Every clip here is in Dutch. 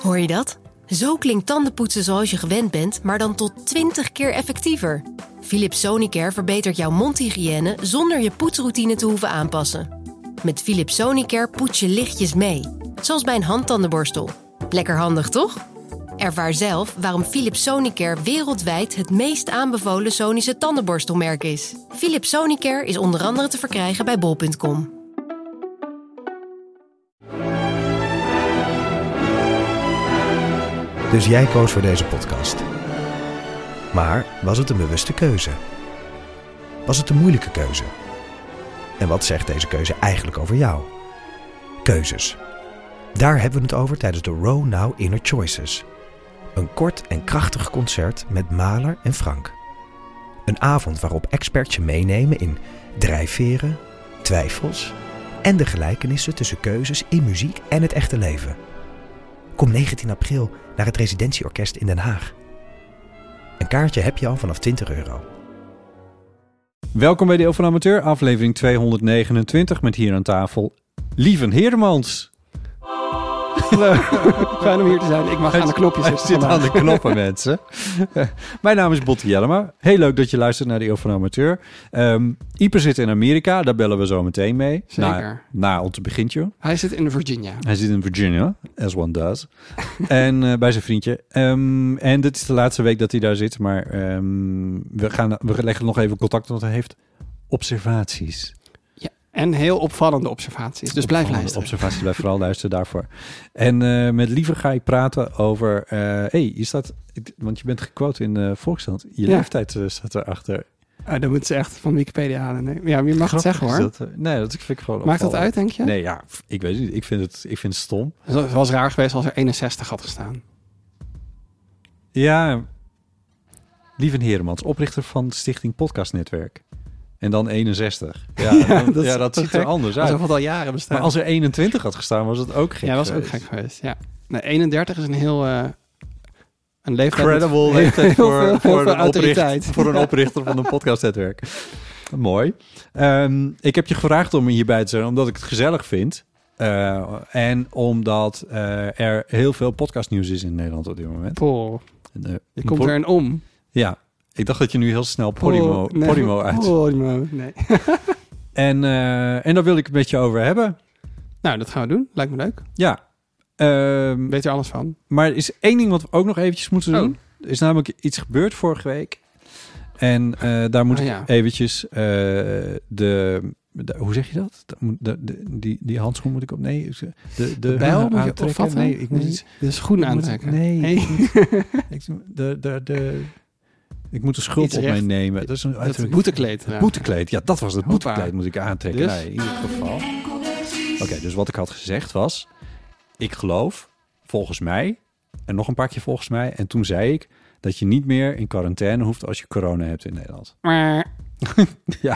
Hoor je dat? Zo klinkt tandenpoetsen zoals je gewend bent, maar dan tot 20 keer effectiever. Philips Sonicare verbetert jouw mondhygiëne zonder je poetsroutine te hoeven aanpassen. Met Philips Sonicare poets je lichtjes mee, zoals bij een handtandenborstel. Lekker handig, toch? Ervaar zelf waarom Philips Sonicare wereldwijd het meest aanbevolen Sonische tandenborstelmerk is. Philips Sonicare is onder andere te verkrijgen bij bol.com. Dus jij koos voor deze podcast. Maar was het een bewuste keuze? Was het een moeilijke keuze? En wat zegt deze keuze eigenlijk over jou? Keuzes. Daar hebben we het over tijdens de Row Now Inner Choices. Een kort en krachtig concert met Mahler en Frank. Een avond waarop experts je meenemen in drijfveren, twijfels en de gelijkenissen tussen keuzes in muziek en het echte leven. Kom 19 april naar het Residentieorkest in Den Haag. Een kaartje heb je al vanaf €20. Welkom bij de Eeuw van Amateur, aflevering 229 met hier aan tafel Lieven Heermans. Hallo, fijn om hier te zijn. Ik mag aan de knopjes zitten. Zit aan de knoppen, mensen. Mijn naam is Botte Jellema. Heel leuk dat je luistert naar de Eeuw van Amateur. Ipe zit in Amerika, daar bellen we zo meteen mee. Zeker. Na ons begintje. Hij zit in Virginia. Hij zit in Virginia, as one does. En bij zijn vriendje. En dit is de laatste week dat hij daar zit. Maar we leggen nog even contact, want hij heeft observaties. Ja, en heel opvallende observaties. Dus blijf luisteren. Observaties, blijf vooral luisteren daarvoor. En met Lieve ga ik praten over... je staat... Want je bent gequote in de Volkskrant. Je leeftijd staat erachter. Dat moeten ze echt van Wikipedia halen. Nee. Ja, je mag het zeggen hoor. Dat vind ik gewoon Maakt dat uit, denk je? Nee, ja, ik weet niet. Ik vind het stom. Het was raar geweest als er 61 had gestaan. Ja, Lieven Heermans, oprichter van de Stichting Podcast Netwerk. En dan 61. Ja, dat ziet er anders uit. Alsof het al jaren bestaat. Maar als er 21 had gestaan, was het ook gek. Ja, dat was ook gek geweest. Ja. Nee, 31 is een heel... een leeftijd credible leeftijd voor een Ja. oprichter van een podcastnetwerk. Mooi. Ik heb je gevraagd om hierbij te zijn, omdat ik het gezellig vind. En omdat er heel veel podcastnieuws is in Nederland op dit moment. Je komt er een om. Ja, ik dacht dat je nu heel snel Podimo uit. Podimo, nee. En daar wil ik het met je over hebben. Nou, dat gaan we doen. Lijkt me leuk. Ja. Weet er alles van. Maar er is één ding wat we ook nog eventjes moeten doen. Er is namelijk iets gebeurd vorige week. En daar moet ik eventjes hoe zeg je dat? Die handschoen moet ik op... Nee, de bijl moet je aantrekken. opvatten? Nee, ik moet iets... De schoen aantrekken. Ik moet de schuld op mij nemen. Dat is het boetekleed. Het boetekleed, ja, dat was het Hoppa. boetekleed moet ik aantrekken. Dus? Nee, in ieder geval. Oké, dus wat ik had gezegd was... Ik geloof, volgens mij, en nog een paar keer volgens mij... en toen zei ik dat je niet meer in quarantaine hoeft als je corona hebt in Nederland. Ja.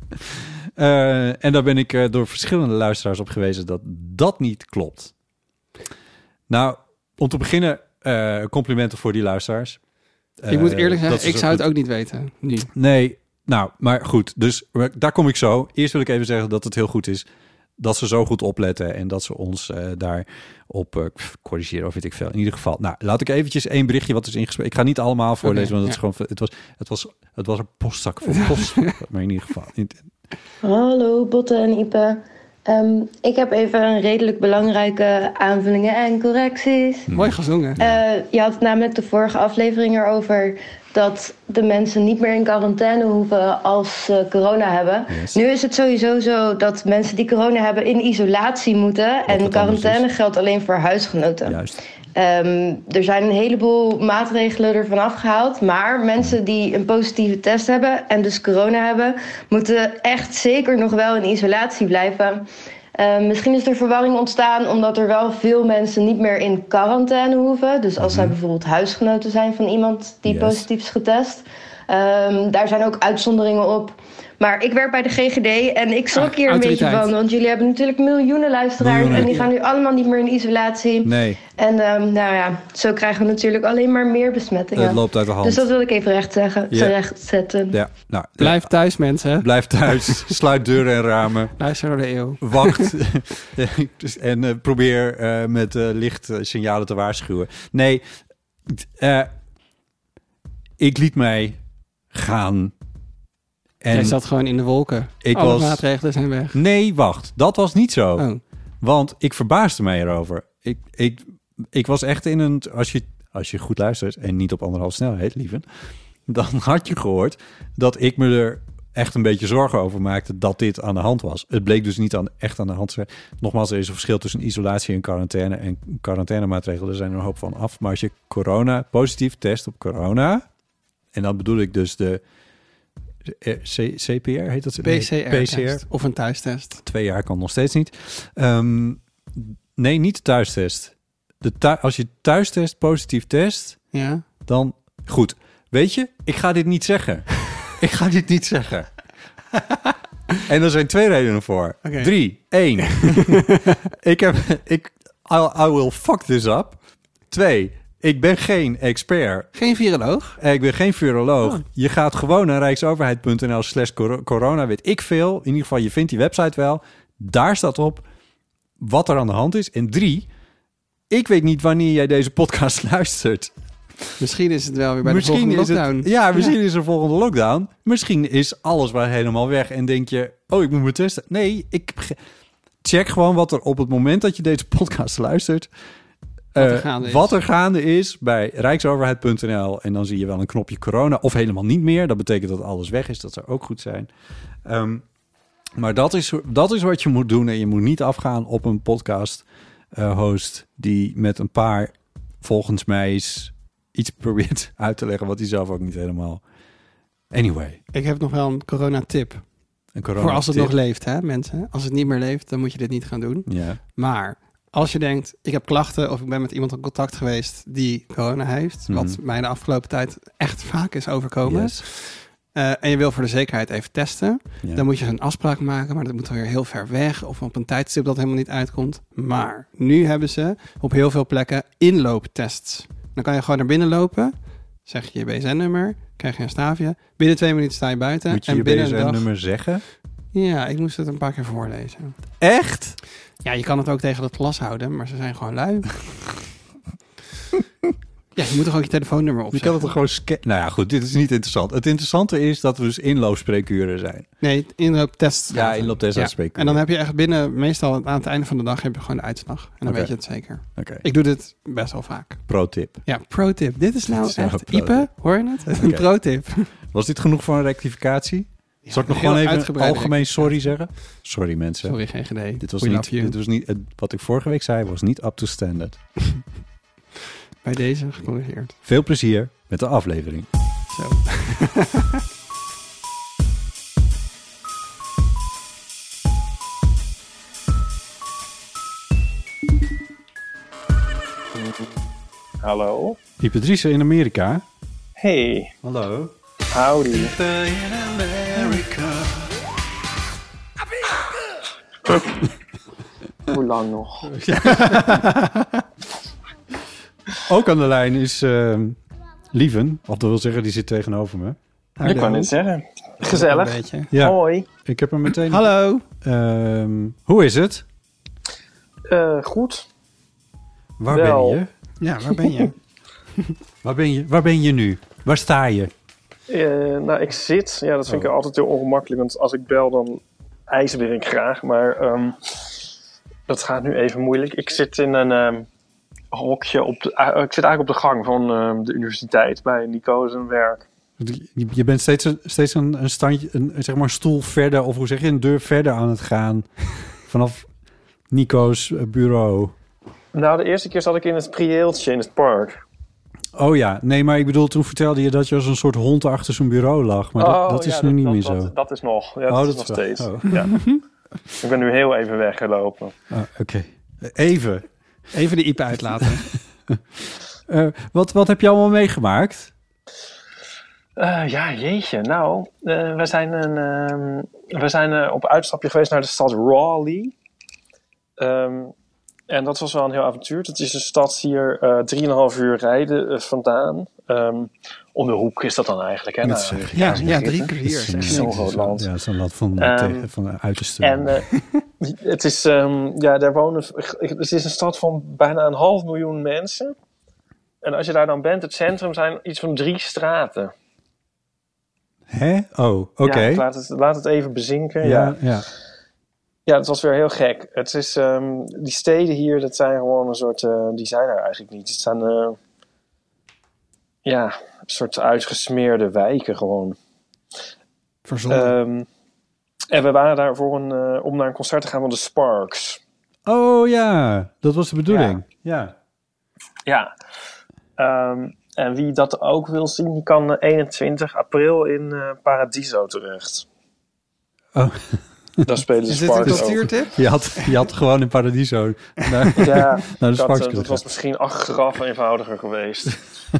En daar ben ik door verschillende luisteraars op gewezen dat dat niet klopt. Nou, om te beginnen, complimenten voor die luisteraars. Ik moet eerlijk zeggen, ik zou het ook niet weten. Nu. Nee, nou, maar goed. Dus daar kom ik zo. Eerst wil ik even zeggen dat het heel goed is dat ze zo goed opletten en dat ze ons daarop corrigeren of weet ik veel. In ieder geval, nou, laat ik eventjes één berichtje wat is ingesproken. Ik ga niet allemaal voorlezen, want het is gewoon, het was een postzak voor post. Maar in ieder geval. Hallo Botte en Ipe. Ik heb even een redelijk belangrijke aanvullingen en correcties. Mooi gezongen. Je had het namelijk de vorige aflevering erover dat de mensen niet meer in quarantaine hoeven als ze corona hebben. Yes. Nu is het sowieso zo dat mensen die corona hebben in isolatie moeten. En quarantaine geldt alleen voor huisgenoten. Juist. Er zijn een heleboel maatregelen ervan afgehaald. Maar mensen die een positieve test hebben en dus corona hebben, moeten echt zeker nog wel in isolatie blijven. Misschien is er verwarring ontstaan omdat er wel veel mensen niet meer in quarantaine hoeven. Dus als zij bijvoorbeeld huisgenoten zijn van iemand die positief is getest. Daar zijn ook uitzonderingen op. Maar ik werk bij de GGD en ik schrok hier een beetje autoriteit. van. Want jullie hebben natuurlijk miljoenen luisteraars. En die gaan nu allemaal niet meer in isolatie. Nee, En nou ja, zo krijgen we natuurlijk alleen maar meer besmettingen. het loopt uit de hand. Dus dat wil ik even recht zetten. Ja, nou, Blijf thuis, mensen. blijf thuis. Sluit deuren en ramen. Luister naar de eeuw. Wacht. En probeer met lichtsignalen te waarschuwen. Nee, ik liet mij gaan. En Jij zat gewoon in de wolken. Ik Alle was- maatregelen zijn weg. Nee, wacht. Dat was niet zo. Oh. Want ik verbaasde mij erover. Ik was echt in een... Als je goed luistert en niet op 1,5 snelheid, lieven... dan had je gehoord dat ik me er echt een beetje zorgen over maakte dat dit aan de hand was. Het bleek dus niet echt aan de hand te zijn. Nogmaals, er is een verschil tussen isolatie en quarantaine. En quarantainemaatregelen, er zijn er een hoop van af. Maar als je positief test op corona... en dan bedoel ik dus de CPR, heet dat? PCR-test of een thuistest. 2 jaar kan nog steeds niet. Nee, niet de thuistest. Als je thuistest positief test, Ja. dan... Goed, weet je, ik ga dit niet zeggen. Ik ga dit niet zeggen. En er zijn 2 redenen voor. Oké. 3, 1. I will fuck this up. 2, ik ben geen expert. Geen viroloog. Ik ben geen viroloog. Oh. Je gaat gewoon naar rijksoverheid.nl/corona, weet ik veel. In ieder geval, je vindt die website wel. Daar staat op wat er aan de hand is. En 3, ik weet niet wanneer jij deze podcast luistert. Misschien is het wel weer bij de volgende lockdown. Misschien is er volgende lockdown. Misschien is alles maar helemaal weg en denk je... oh, ik moet me testen. Nee, check gewoon wat er op het moment dat je deze podcast luistert... wat er gaande is bij rijksoverheid.nl. En dan zie je wel een knopje corona of helemaal niet meer. Dat betekent dat alles weg is. Dat zou ook goed zijn. Maar dat is wat je moet doen. En je moet niet afgaan op een podcast host die met een paar, volgens mij, iets probeert uit te leggen wat hij zelf ook niet helemaal... Anyway. Ik heb nog wel een corona-tip. Voor als het nog leeft, hè, mensen. Als het niet meer leeft, dan moet je dit niet gaan doen. Ja. Maar als je denkt, ik heb klachten of ik ben met iemand in contact geweest die corona heeft, wat mij de afgelopen tijd echt vaak is overkomen. Yes. En je wil voor de zekerheid even testen, Ja. dan moet je een afspraak maken, maar dat moet dan weer heel ver weg of op een tijdstip dat helemaal niet uitkomt. Maar nu hebben ze op heel veel plekken inlooptests. Dan kan je gewoon naar binnen lopen, zeg je je BSN-nummer, krijg je een staafje. Binnen 2 minuten sta je buiten. Moet je en je binnen een dag... BSN-nummer zeggen? Ja, ik moest het een paar keer voorlezen. Echt? Ja, je kan het ook tegen het glas houden, maar ze zijn gewoon lui. Ja, je moet toch ook je telefoonnummer Je opzetten? kan het toch gewoon Nou ja, goed, dit is niet interessant. Het interessante is dat er dus inloopspreekuren zijn. Nee, inlooptest. Ja, inlooptest en spreekuren. En dan heb je echt binnen, meestal aan het einde van de dag, heb je gewoon de uitslag. En dan Oké. weet je het zeker. Oké. Ik doe dit best wel vaak. Pro-tip. Ja, pro-tip. Dit is nou Dit is nou echt... een pro-tip. Ipe, hoor je het? Een Oké. pro-tip. Was dit genoeg voor een rectificatie? Zal ik nog heel gewoon even uitgebreide algemeen sorry zeggen? Sorry mensen. Sorry, GGD. Dit was We niet, love you. dit was niet wat ik vorige week zei, was niet up to standard. Bij deze gecorrigeerd. Veel plezier met de aflevering. Zo. Hallo. Ipe Driessen in Amerika. Hey, Hallo. howdy. Hoe lang nog? Ook aan de lijn is Lieven. Of dat wil zeggen, die zit tegenover me. Ik kan het zeggen. Gezellig. Een beetje. Ja, Hoi. ik heb hem meteen... Hallo. Hoe is het? Goed. Waar Wel. ben je? Ja, waar ben je? Waar ben je nu? Waar sta je? Nou, ik zit. Ja, dat vind ik altijd heel ongemakkelijk. Want als ik bel, dan ijzer ik graag. Maar dat gaat nu even moeilijk. Ik zit in een hokje op de... ik zit eigenlijk op de gang van de universiteit bij Nico zijn werk. Je bent steeds een standje, zeg maar stoel verder, of hoe zeg je, een deur verder aan het gaan vanaf Nico's bureau. Nou, de eerste keer zat ik in het prieeltje in het park. Oh ja, nee, maar ik bedoel, toen vertelde je dat je als een soort hond achter zijn bureau lag. Maar dat is nu niet meer zo. Dat is nog. Ja, dat is nog wel- steeds. oh. Ja. Ik ben nu heel even weggelopen. Oké. Even. Even de Ipe uitlaten. Wat heb je allemaal meegemaakt? Ja, jeetje. Nou, we zijn op uitstapje geweest naar de stad Raleigh. En dat was wel een heel avontuur. Het is een stad hier 3,5 uur rijden vandaan. Om de hoek is dat dan eigenlijk. Hè? Ja, 3 kwartier. Zo'n groot land. Ja, zo'n land van de uiterste. En het is, daar wonen. Het is een stad van bijna 500.000 mensen. En als je daar dan bent, het centrum zijn iets van 3 straten. Hè? Oh, oké. Ja, laat het even bezinken. Ja. Ja, het was weer heel gek. Het is, die steden hier, dat zijn gewoon een soort... die zijn er eigenlijk niet. Het zijn een soort uitgesmeerde wijken gewoon. Verzonnen. En we waren daar om naar een concert te gaan van de Sparks. Oh ja, dat was de bedoeling. Ja. En wie dat ook wil zien, die kan 21 april in Paradiso terecht. Oh. Daar spelen de Is dit een Sparks ook. cultuurtip? Je had gewoon in Paradiso naar de Sparks dat was misschien achteraf eenvoudiger geweest.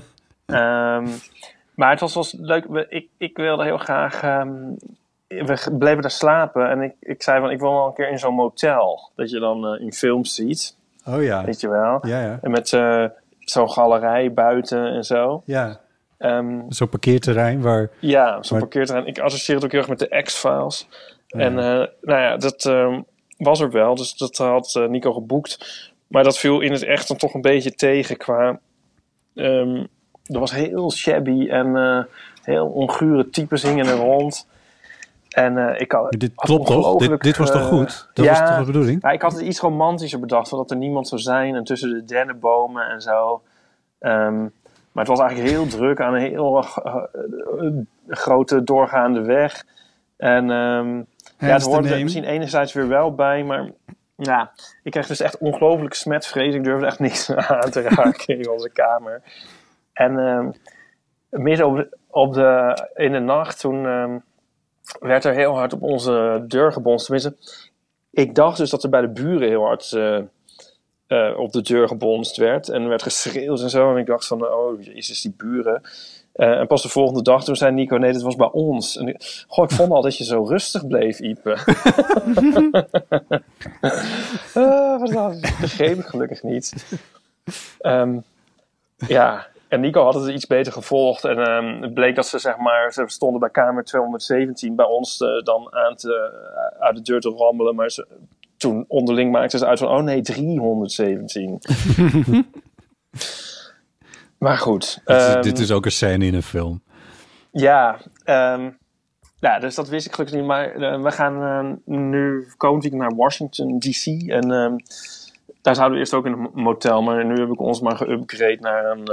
Maar het was leuk. Ik wilde heel graag... we bleven daar slapen. En ik zei van, ik wil wel een keer in zo'n motel. Dat je dan in films ziet. Oh ja. Weet je wel. Ja. En met zo'n galerij buiten en zo. Ja. Zo'n parkeerterrein waar... Ja, zo'n parkeerterrein. Ik associeer het ook heel erg met de X-Files. Ja. En dat was er wel. Dus dat had Nico geboekt. Maar dat viel in het echt dan toch een beetje tegen qua... er was heel shabby en heel ongure types hingen er rond. En ik had... Dit klopt toch? Dit was toch goed? Dat was toch de bedoeling? Ja, ik had het iets romantischer bedacht. Dat er niemand zou zijn. En tussen de dennenbomen en zo. Maar het was eigenlijk heel druk aan een heel grote doorgaande weg. En het hoorde er misschien enerzijds weer wel bij. Maar ja, ik kreeg dus echt ongelooflijke smetvrees. Ik durfde echt niks aan te raken in onze kamer. En midden in de nacht toen werd er heel hard op onze deur gebonst. Tenminste, ik dacht dus dat er bij de buren heel hard op de deur gebonst werd. En werd geschreeuwd en zo. En ik dacht van, oh jezus, die buren. En pas de volgende dag toen zei Nico, nee, dit was bij ons. En ik vond al dat je zo rustig bleef, Ipe. Dat begreep ik gelukkig niet. En Nico had het iets beter gevolgd. En het bleek dat ze stonden bij kamer 217 bij ons dan uit de deur te rammelen. Maar toen onderling maakten ze uit van, oh nee, 317. Maar goed. Dit is ook een scène in een film. Ja, dus dat wist ik gelukkig niet. Maar we gaan nu komend weekend naar Washington, D.C. En daar zouden we eerst ook in een motel. Maar nu heb ik ons maar geüpgrade naar een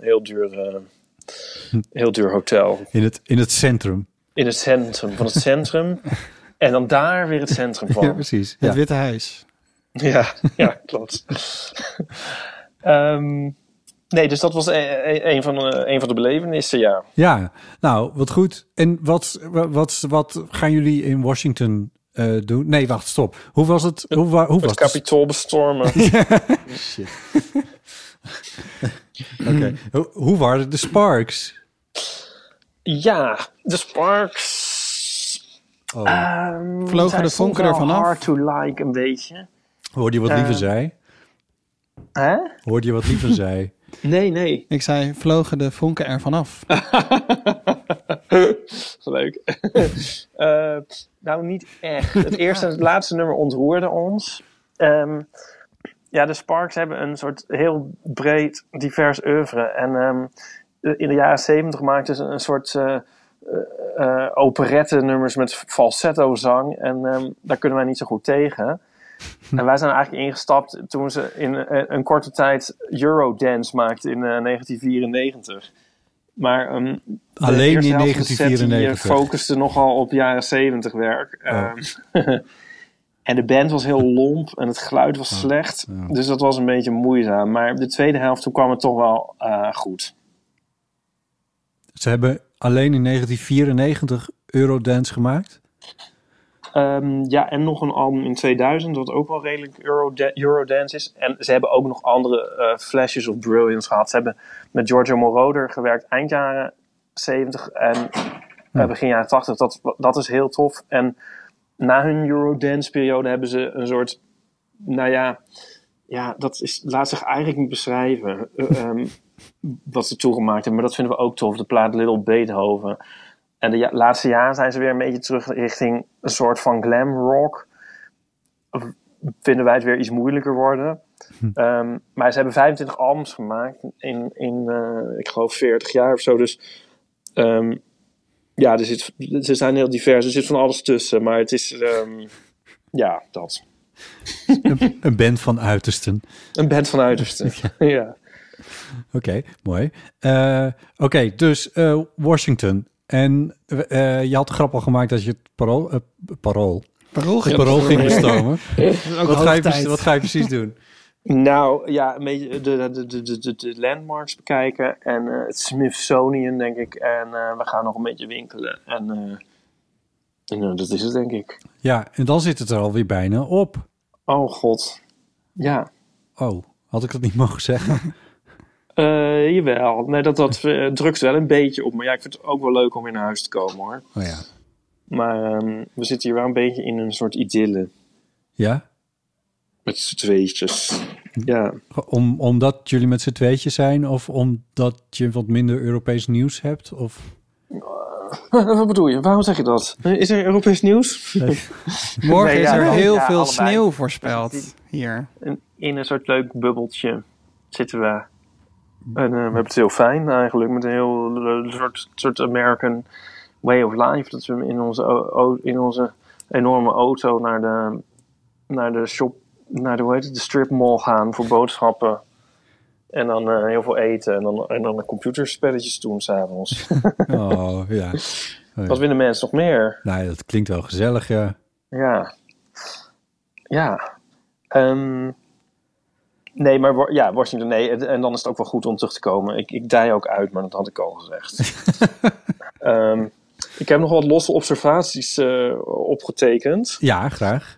heel duur hotel. In het centrum. In het centrum van het centrum. En dan daar weer het centrum van. Ja, precies. Het Witte Huis. Ja, klopt. Nee, dus dat was een van de belevenissen, ja. Ja, nou, wat goed. En wat gaan jullie in Washington doen? Nee, wacht, stop. Hoe was het? Hoe was het Capitool bestormen. Shit. Oké. Hoe waren de Sparks? Ja, de Sparks... Vlogen de vonken ervan af? Hard to like, een beetje. Hoorde je wat liever zei? Hè? Hoorde je wat liever zei? Nee. Ik zei, vlogen de vonken ervan af? Leuk. Nou, niet echt. Het eerste en het laatste nummer ontroerde ons. De Sparks hebben een soort heel breed, divers oeuvre. En in de jaren 70 maakten ze een soort operette nummers met falsetto zang. En daar kunnen wij niet zo goed tegen. En wij zijn eigenlijk ingestapt toen ze in een korte tijd Eurodance maakten in 1994. Maar alleen in 1994 focuste nogal op jaren 70 werk. En de band was heel lomp en het geluid was slecht. Ja. Dus dat was een beetje moeizaam. Maar de tweede helft, toen kwam het toch wel goed. Ze hebben alleen in 1994 Eurodance gemaakt? En nog een album in 2000, wat ook wel redelijk Eurodance is. En ze hebben ook nog andere flashes of brilliance gehad. Ze hebben met Giorgio Moroder gewerkt eind jaren 70 en begin jaren 80. Dat is heel tof. En na hun Eurodance-periode hebben ze een soort... laat zich eigenlijk niet beschrijven wat ze toegemaakt hebben. Maar dat vinden we ook tof. De plaat Little Beethoven. En de laatste jaren zijn ze weer een beetje terug richting een soort van glam rock. Vinden wij het weer iets moeilijker worden. Maar ze hebben 25 albums gemaakt in ik geloof 40 jaar of zo. Dus ze zijn heel divers. Er zit van alles tussen. Maar het is dat. Een band van uitersten. Een band van uitersten, ja. Oké, mooi. Dus Washington. En je had de grap al gemaakt dat je het parool ging bestomen. Wat ga je precies doen? Nou, ja, een beetje de landmarks bekijken. En het Smithsonian, denk ik. En we gaan nog een beetje winkelen. En dat is het, denk ik. Ja, en dan zit het er alweer bijna op. Oh, god. Ja. Oh, had ik dat niet mogen zeggen? Jawel. Nee, dat drukt wel een beetje op. Maar ja, ik vind het ook wel leuk om weer naar huis te komen, hoor. Oh ja. Maar we zitten hier wel een beetje in een soort idylle. Ja? Met z'n tweetjes. Ja. Omdat jullie met z'n tweetjes zijn? Of omdat je wat minder Europees nieuws hebt? Of... Wat bedoel je? Waarom zeg je dat? Is er Europees nieuws? Nee. Morgen is er heel veel sneeuw voorspeld hier. In een soort leuk bubbeltje zitten we. En we hebben het heel fijn eigenlijk. Met een heel soort American way of life. Dat we in onze enorme auto naar de shop, de strip mall gaan voor boodschappen. En dan heel veel eten. En dan computerspelletjes doen s'avonds. Oh, ja. Wat willen mensen nog meer? Nee, dat klinkt wel gezellig, ja. Ja. Ja. Nee, maar Washington, nee. En dan is het ook wel goed om terug te komen. Ik dij ook uit, maar dat had ik al gezegd. Ik heb nog wat losse observaties opgetekend. Ja, graag.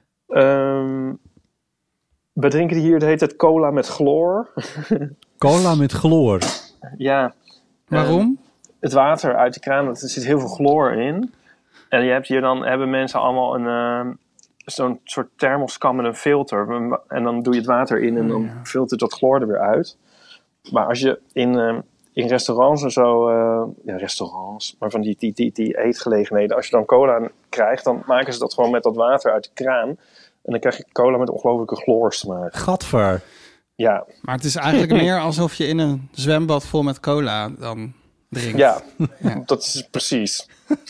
We drinken hier de hele tijd cola met chloor. Cola met chloor? Ja. Waarom? Het water uit de kraan, er zit heel veel chloor in. En je hebt hier hebben mensen allemaal zo'n soort thermoskan met een filter. En dan doe je het water in en dan filtert dat chloor er weer uit. Maar als je in restaurants en zo... restaurants, maar van die eetgelegenheden... Als je dan cola krijgt, dan maken ze dat gewoon met dat water uit de kraan. En dan krijg je cola met ongelofelijke chloorsmaak. Gadver. Ja. Maar het is eigenlijk meer alsof je in een zwembad vol met cola dan drinkt. Ja. Dat is precies.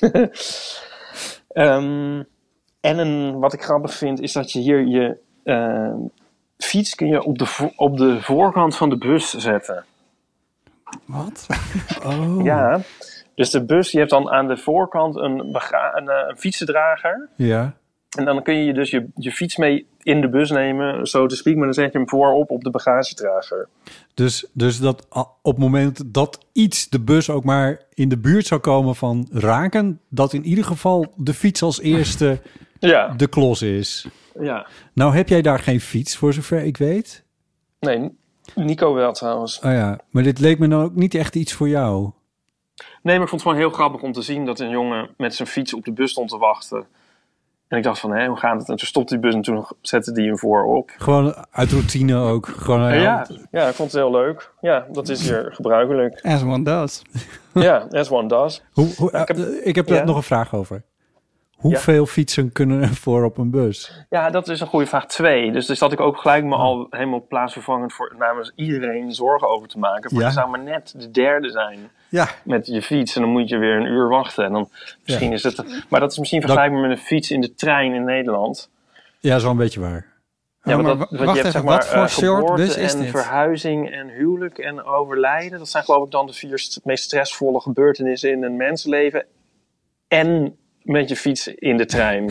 Wat ik grappig vind, is dat je hier je fiets kun je op de voorkant van de bus zetten. Wat? Oh. Ja. Dus de bus, je hebt dan aan de voorkant een fietsendrager. Ja. En dan kun je dus je fiets mee in de bus nemen, zo te speak, maar dan zet je hem voorop op de bagagedrager. Dus dat op het moment dat iets de bus ook maar in de buurt zou komen van raken, dat in ieder geval de fiets als eerste de klos is. Ja. Nou heb jij daar geen fiets, voor zover ik weet? Nee, Nico wel trouwens. Oh ja, maar dit leek me nou ook niet echt iets voor jou. Nee, maar ik vond het gewoon heel grappig om te zien dat een jongen met zijn fiets op de bus stond te wachten. En ik dacht van, hoe gaat het? En toen stopte die bus en toen zette die hem voorop. Gewoon uit routine ook. Gewoon, ja, ik vond het heel leuk. Ja, dat is hier gebruikelijk. As one does. Ja, as one does. Ik heb daar nog een vraag over. Hoeveel fietsen kunnen er voor op een bus? Ja, dat is een goede vraag. 2. Dus daar zat ik ook gelijk me al helemaal plaatsvervangend voor namens iedereen zorgen over te maken. Maar je zou maar net de derde zijn met je fiets. En dan moet je weer een uur wachten. En dan misschien is het... Maar dat is misschien vergelijkbaar met een fiets in de trein in Nederland. Ja, zo een beetje waar. Ja, maar wacht je hebt, even, zeg maar, wat voor soort geboorte bus is en dit? verhuizing en huwelijk en overlijden. Dat zijn geloof ik dan de 4 meest stressvolle gebeurtenissen in een mensenleven. En met je fiets in de trein.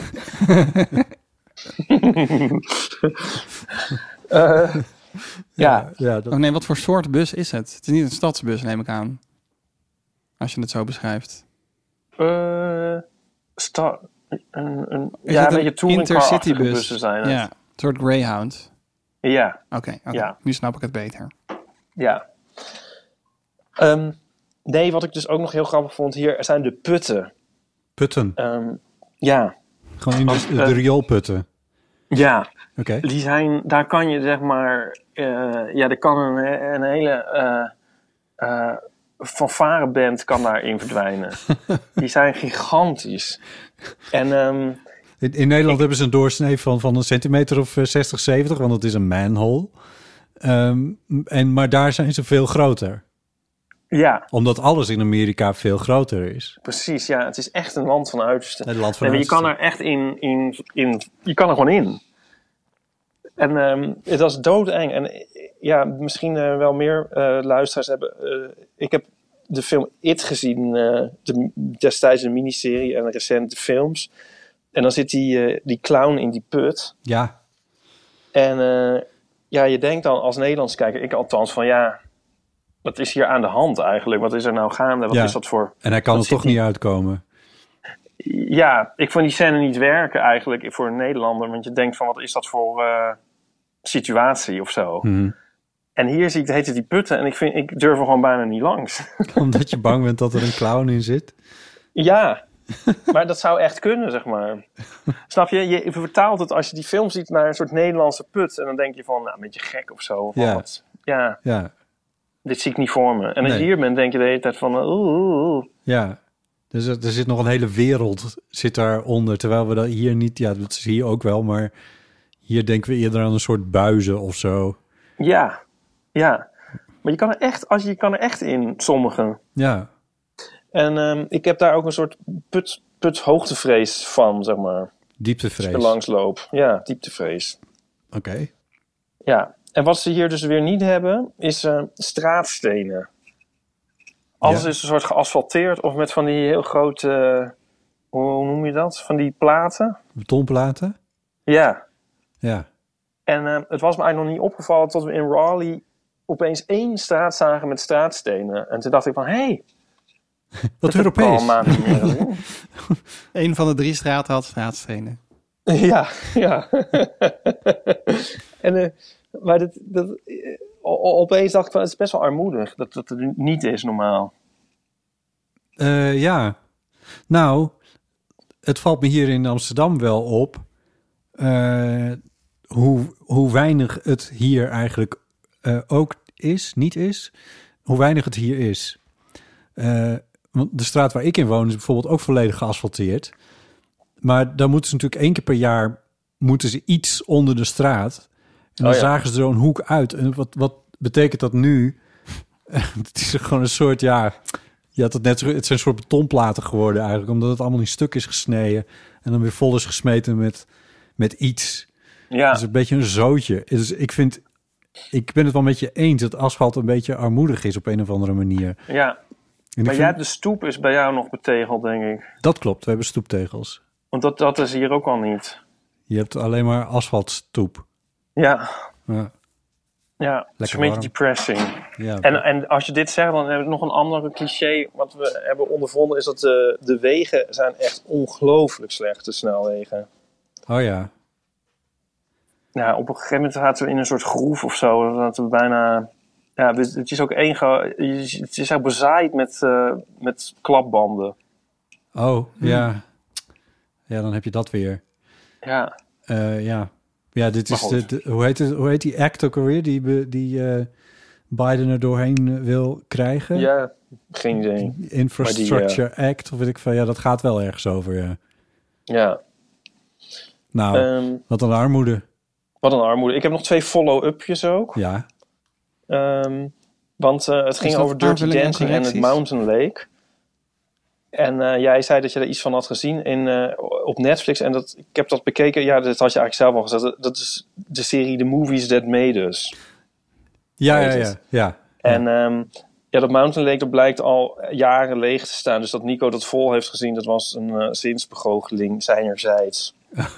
Oh nee, wat voor soort bus is het? Het is niet een stadsbus, neem ik aan. Als je het zo beschrijft. Een beetje touringcar-achtige bussen zijn het. Ja, een soort Greyhound. Ja. Oké. Ja. Nu snap ik het beter. Ja. Nee, wat ik dus ook nog heel grappig vond hier, er zijn de putten. Putten? Ja. Gewoon in de rioolputten? Ja. Oké. Die zijn, daar kan je zeg maar, er kan een hele fanfareband kan daarin verdwijnen. Die zijn gigantisch. En in Nederland hebben ze een doorsnee van een centimeter of 60, 70, want het is een manhole. Maar daar zijn ze veel groter. Ja. Omdat alles in Amerika veel groter is. Precies, ja. Het is echt een land van uiterste. Het land van en uiterste. je kan er echt in je kan er gewoon in. En het was doodeng. En ja, misschien wel meer luisteraars hebben... ik heb de film It gezien, destijds een miniserie en recente films. En dan zit die clown in die put. Ja. En je denkt dan als Nederlands kijker, ik althans, van ja... Wat is hier aan de hand eigenlijk? Wat is er nou gaande? Wat is dat voor... En hij kan er toch niet uitkomen. Ja, ik vond die scène niet werken eigenlijk voor een Nederlander. Want je denkt van, wat is dat voor situatie of zo? Hmm. En hier zie ik, heet het die putten. En ik durf er gewoon bijna niet langs. Omdat je bang bent dat er een clown in zit? Ja, maar dat zou echt kunnen, zeg maar. Snap je? Je vertaalt het als je die film ziet naar een soort Nederlandse put. En dan denk je van, nou, een beetje gek of zo. Van, ja. Dit zie ik niet voor me. En als je hier bent, denk je de hele tijd van... Ja, dus er zit nog een hele wereld zit daaronder. Terwijl we dat hier niet... Ja, dat is hier ook wel, maar... Hier denken we eerder aan een soort buizen of zo. Ja. Maar je kan er echt in, sommige. Ja. En ik heb daar ook een soort put hoogtevrees van, zeg maar. Dieptevrees. Als ik er langs loop. Ja, dieptevrees. Oké. Ja. En wat ze hier dus weer niet hebben, is straatstenen. Alles is een soort geasfalteerd of met van die heel grote... hoe noem je dat? Van die platen? Betonplaten? Ja. Ja. En het was me eigenlijk nog niet opgevallen tot we in Raleigh opeens 1 straat zagen met straatstenen. En toen dacht ik van, hé... Wat Europees. Een van de 3 straten had straatstenen. Ja. En... Maar opeens dacht ik van, het is best wel armoedig. Dat het niet is normaal. Ja. Nou, het valt me hier in Amsterdam wel op... hoe weinig het hier eigenlijk ook niet is. Hoe weinig het hier is. Want de straat waar ik in woon is bijvoorbeeld ook volledig geasfalteerd. Maar dan moeten ze natuurlijk 1 keer per jaar... moeten ze iets onder de straat... En dan zagen ze zo'n hoek uit. En wat betekent dat nu? Het is gewoon een soort, het is een soort betonplaten geworden eigenlijk. Omdat het allemaal in stuk is gesneden. En dan weer vol is gesmeten met iets. Ja. Het is een beetje een zootje. Dus ik ben het wel met je eens dat asfalt een beetje armoedig is op een of andere manier. Ja, maar jij hebt de stoep is bij jou nog betegeld, denk ik. Dat klopt, we hebben stoeptegels. Want dat is hier ook al niet. Je hebt alleen maar asfaltstoep. Ja, het is een beetje depressing. Ja, en als je dit zegt, dan hebben we nog een andere cliché. Wat we hebben ondervonden is dat de wegen zijn echt ongelooflijk slecht, de snelwegen. Oh ja. Ja, op een gegeven moment zaten we in een soort groef of zo. Dat we bijna... Ja, het is ook het is ook bezaaid met klapbanden. Oh, ja. Ja, dan heb je dat weer. Ja. Ja, dit is hoe heet die act ook alweer die Biden er doorheen wil krijgen? Ja, geen idee. Infrastructure Act, of weet ik veel. Ja, dat gaat wel ergens over, ja. Ja. Nou, wat een armoede. Wat een armoede. Ik heb nog 2 follow-upjes ook. Ja. Want het ging over Dirty Dancing en het Mountain Lake. En jij zei dat je er iets van had gezien op Netflix. En ik heb dat bekeken. Ja, dat had je eigenlijk zelf al gezegd. Dat is de serie The Movies That Made Us. Ja. En dat Mountain Lake, dat blijkt al jaren leeg te staan. Dus dat Nico dat vol heeft gezien, dat was een zinsbegoocheling zijnerzijds.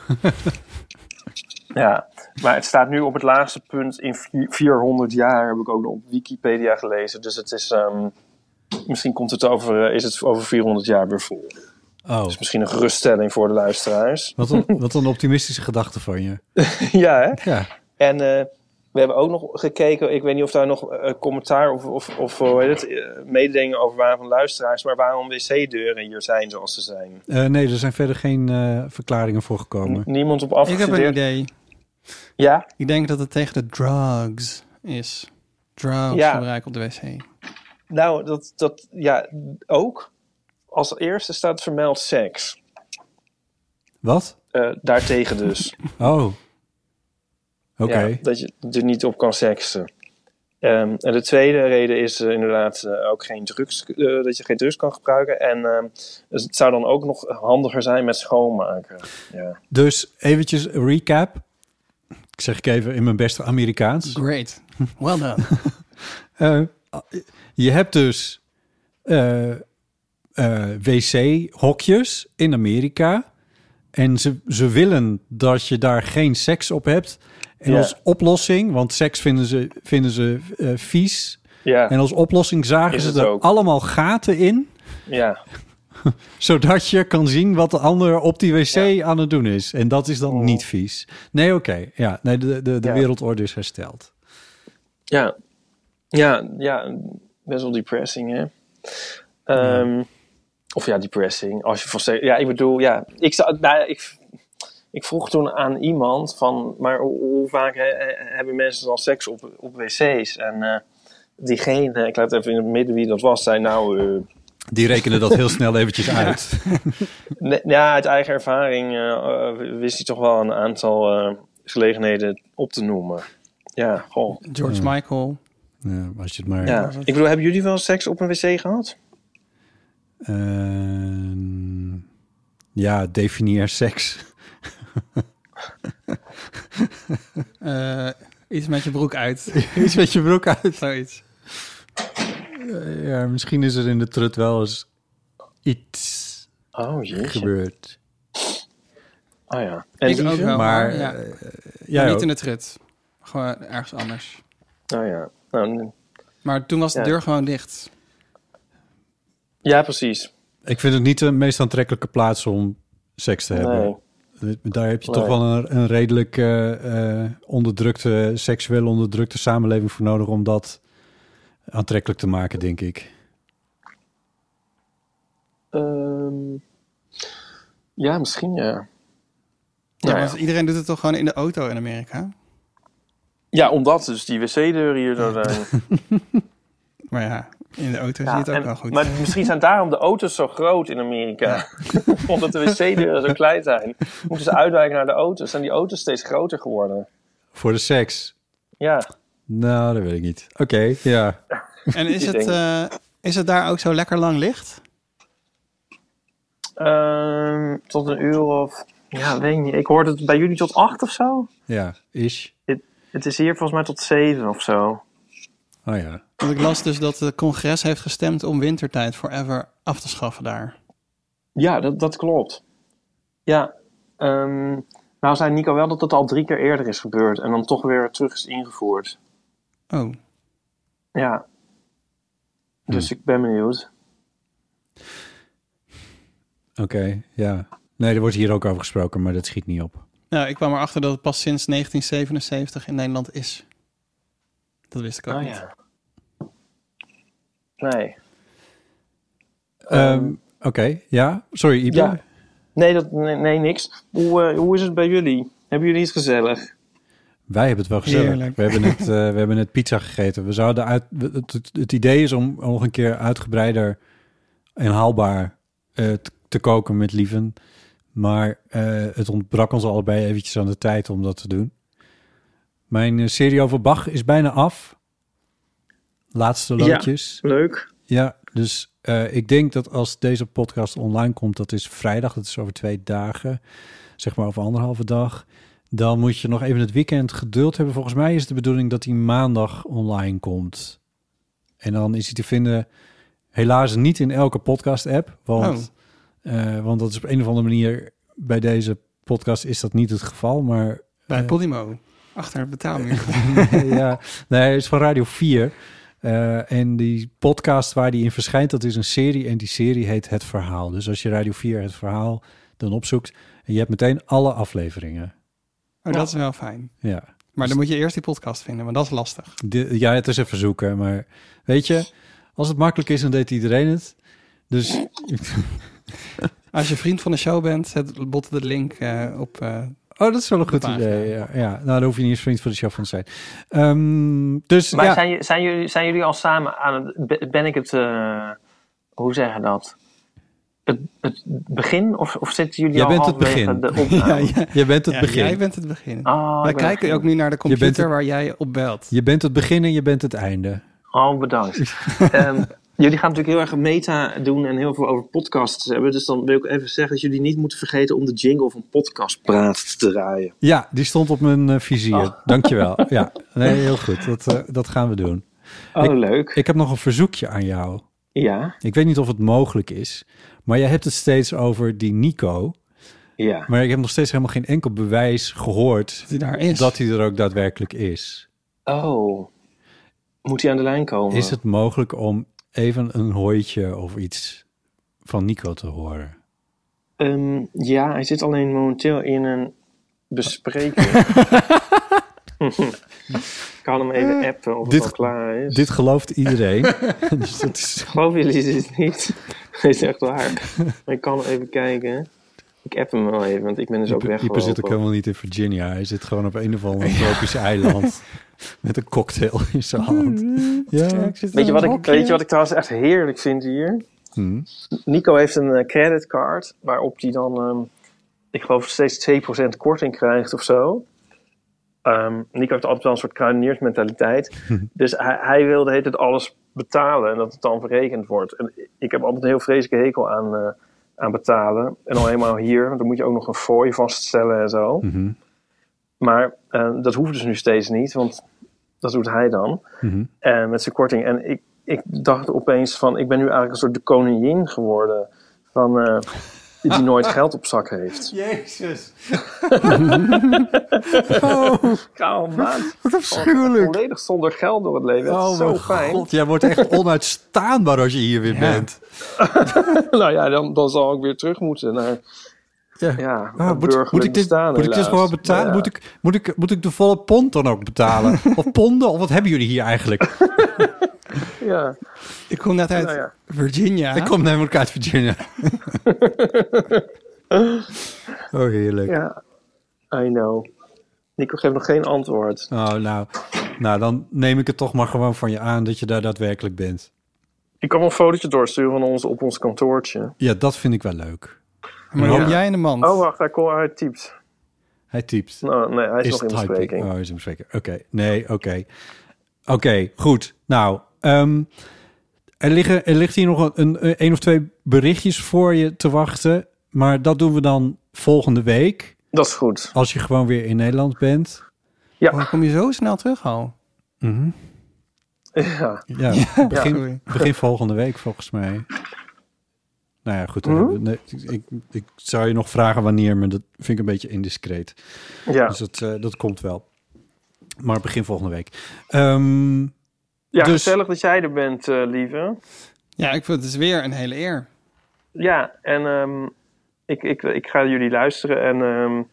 Ja, maar het staat nu op het laagste punt in 400 jaar, heb ik ook nog op Wikipedia gelezen. Dus het is... misschien is het over 400 jaar weer vol. Oh. Dus misschien een geruststelling voor de luisteraars. Wat een optimistische gedachte van je. Ja, hè? Ja. En we hebben ook nog gekeken, ik weet niet of daar nog commentaar of hoe heet het, mededelingen over waren van luisteraars, maar waarom wc-deuren hier zijn zoals ze zijn. Nee, er zijn verder geen verklaringen voor gekomen. Niemand op Ik afgestudeerd. heb een idee. Ja? Ik denk dat het tegen de drugs is. Drugs Ja. gebruiken op de wc. Nou, dat ja, ook. Als eerste staat vermeld seks. Wat? Daartegen dus. Oh. Oké. Ja, dat je er niet op kan seksen. En de tweede reden is inderdaad ook geen drugs, dat je geen drugs kan gebruiken. En dus het zou dan ook nog handiger zijn met schoonmaken. Ja. Dus eventjes recap. Ik zeg ik even in mijn beste Amerikaans. Great. Well done. Je hebt dus wc-hokjes in Amerika. En ze willen dat je daar geen seks op hebt. En Ja. als oplossing, want seks vinden ze vies. Ja, En als oplossing zagen Is ze het er ook. allemaal gaten in. ja, Zodat je kan zien wat de ander op die wc aan het doen is. En dat is dan niet vies. Nee, oké. Ja, nee, de Ja. wereldorde is hersteld. ja. Ja, best wel depressing, hè? Of ja, depressing. Als je van seks... Ja, ik bedoel, ja. Ik vroeg toen aan iemand van... Maar hoe vaak hebben mensen dan seks op wc's? En diegene, ik laat even in het midden wie dat was, zei nou... Die rekenen dat heel snel eventjes uit. ja, uit eigen ervaring wist hij toch wel een aantal gelegenheden op te noemen. Ja, goh. George Michael. Ja, als je het maar... Ja. Ik bedoel, hebben jullie wel seks op een wc gehad? Ja, definieer seks. Iets met je broek uit. Iets met je broek uit. Zoiets. Ja, misschien is er in de trut wel eens iets Oh, jeetje. gebeurd. Oh ja. En Ik ook Lieve? wel. Maar ja. jij Niet ook. in de trut. Gewoon ergens anders. Oh ja. Nou, Maar toen was de Ja. deur gewoon dicht. ja, precies. Ik vind het niet de meest aantrekkelijke plaats om seks te hebben. Nee. Daar heb je Nee. toch wel een redelijk seksueel onderdrukte samenleving voor nodig om dat aantrekkelijk te maken, denk ik. Ja, misschien ja. Ja, Nou want ja. iedereen doet het toch gewoon in de auto in Amerika? Ja, omdat dus die wc-deuren hier zo zijn. Maar ja, in de auto zie je Ja, het ook en- wel goed. Maar misschien zijn daarom de auto's zo groot in Amerika. Omdat de wc-deuren zo klein zijn. Moeten ze uitwijken naar de auto's. Zijn die auto's steeds groter geworden? Voor de seks? Ja. Nou, dat weet ik niet. Oké, ja. En is het daar ook zo lekker lang licht? Tot een uur of... Ja, weet ik niet. Ik hoorde het bij jullie tot 8 of zo. Ja, is. Het is hier volgens mij tot 7 of zo. Oh ja. Want ik las dus dat het congres heeft gestemd om wintertijd forever af te schaffen daar. Ja, dat klopt. Ja. Nou zei Nico wel dat het al 3 keer eerder is gebeurd. En dan toch weer terug is ingevoerd. Oh, Ja. Dus ik ben benieuwd. Oké, ja. Nee, er wordt hier ook over gesproken, maar dat schiet niet op. nou, ik kwam erachter dat het pas sinds 1977 in Nederland is. Dat wist ik ook niet. ja. Nee. Oké, ja. Sorry, Ipe. Ja. Nee, niks. Hoe is het bij jullie? Hebben jullie iets gezellig? Wij hebben het wel gezellig. Heerlijk. We hebben net pizza gegeten. We zouden het idee is om nog een keer uitgebreider en haalbaar te koken met Lieven. Maar het ontbrak ons allebei eventjes aan de tijd om dat te doen. Mijn serie over Bach is bijna af. Laatste loodjes. Leuk. Ja, dus ik denk dat als deze podcast online komt, dat is vrijdag, dat is over 2 dagen, zeg maar over 1,5 dag. Dan moet je nog even het weekend geduld hebben. Volgens mij is het de bedoeling dat hij maandag online komt. En dan is hij te vinden, helaas niet in elke podcast-app. Want dat is op een of andere manier, bij deze podcast is dat niet het geval. Maar Bij Podimo, achter het betaalmuur. ja, nee, het is van Radio 4. En die podcast waar die in verschijnt, dat is een serie. En die serie heet Het Verhaal. Dus als je Radio 4 Het Verhaal dan opzoekt, en je hebt meteen alle afleveringen. Oh, dat is wel fijn. Ja. Maar dan moet je eerst die podcast vinden, want dat is lastig. Ja, het is even zoeken. Maar weet je, als het makkelijk is, dan deed iedereen het. Dus... Als je vriend van de show bent, zet Botte de link op... dat is wel een goed idee. Ja. Nou, dan hoef je niet eens vriend van de show van te zijn. Dus, maar zijn jullie al samen aan het... Ben ik het... hoe zeg je dat? Het begin? Of zitten jullie jij al bent halverwege het begin. de opname? Jij bent het begin. Jij bent het begin. Oh, wij kijken ook nu naar de computer waar jij op belt. Je bent het begin en je bent het einde. Oh, bedankt. Jullie gaan natuurlijk heel erg meta doen en heel veel over podcasts hebben. Dus dan wil ik even zeggen dat jullie niet moeten vergeten om de jingle van Podcastpraat te draaien. Ja, die stond op mijn vizier. Dankjewel. Ja, nee, heel goed. Dat gaan we doen. Leuk. Ik heb nog een verzoekje aan jou. Ja. Ik weet niet of het mogelijk is, maar jij hebt het steeds over die Nico. Ja. Maar ik heb nog steeds helemaal geen enkel bewijs gehoord dat hij er ook daadwerkelijk is. Oh. Moet hij aan de lijn komen? Is het mogelijk om even een hooitje of iets van Nico te horen? Ja, hij zit alleen momenteel in een bespreking. Ik kan hem even appen of het al klaar is. Dit gelooft iedereen. Dus dat is... Geloven jullie dit niet? Dat is echt waar. Maar ik kan even kijken. Ik app hem wel even, want ik ben dus ook weggelopen. Ieper zit ook helemaal niet in Virginia. Hij zit gewoon op een of ander tropisch eiland. Met een cocktail in zijn hand. Ja. Weet je wat ik trouwens echt heerlijk vind hier? Nico heeft een creditcard waarop hij dan, ik geloof, steeds 2% korting krijgt of zo. Nico heeft altijd wel een soort kruideniersmentaliteit. Dus hij wil de hele tijd alles betalen en dat het dan verrekend wordt. En ik heb altijd een heel vreselijke hekel aan betalen. En al helemaal hier, want dan moet je ook nog een fooi vaststellen en zo. Mm-hmm. Maar dat hoeft dus nu steeds niet, want dat doet hij dan. Mm-hmm. Met zijn korting. En ik dacht opeens van, ik ben nu eigenlijk een soort de koningin geworden van... die nooit geld op zak heeft. Jezus. Kalm, maat. Wat afschuwelijk. Volledig zonder geld door het leven. Dat is zo fijn. God, jij wordt echt onuitstaanbaar als je hier weer bent. Nou ja, dan zal ik weer terug moeten naar... Moet ik dit gewoon betalen? Ja. Moet ik de volle pond dan ook betalen? Of ponden? Of wat hebben jullie hier eigenlijk? Ja. Ik kom net uit Virginia. Ik kom namelijk uit Virginia. Oh, heerlijk. Ja, I know. Nico geeft nog geen antwoord. Oh, nou, dan neem ik het toch maar gewoon van je aan dat je daar daadwerkelijk bent. Ik kan wel een fotootje doorsturen van ons op ons kantoortje. Ja, dat vind ik wel leuk. Maar dan jij in de mand. Oh, wacht, hij typt. Hij typt. Nou, nee, hij is nog in bespreking. Oh, hij is in bespreking. Oké, nee, oké, goed. Nou, er ligt hier nog een of twee berichtjes voor je te wachten. Maar dat doen we dan volgende week. Dat is goed. Als je gewoon weer in Nederland bent. Ja. Dan kom je zo snel terug al. Mm-hmm. Ja, begin volgende week volgens mij. Nou ja, goed. Ik zou je nog vragen wanneer, maar dat vind ik een beetje indiscreet. Ja. Dus dat komt wel. Maar begin volgende week. Dus... gezellig dat jij er bent, lieve. Ja, ik vind het is weer een hele eer. Ja, en ik ga jullie luisteren. En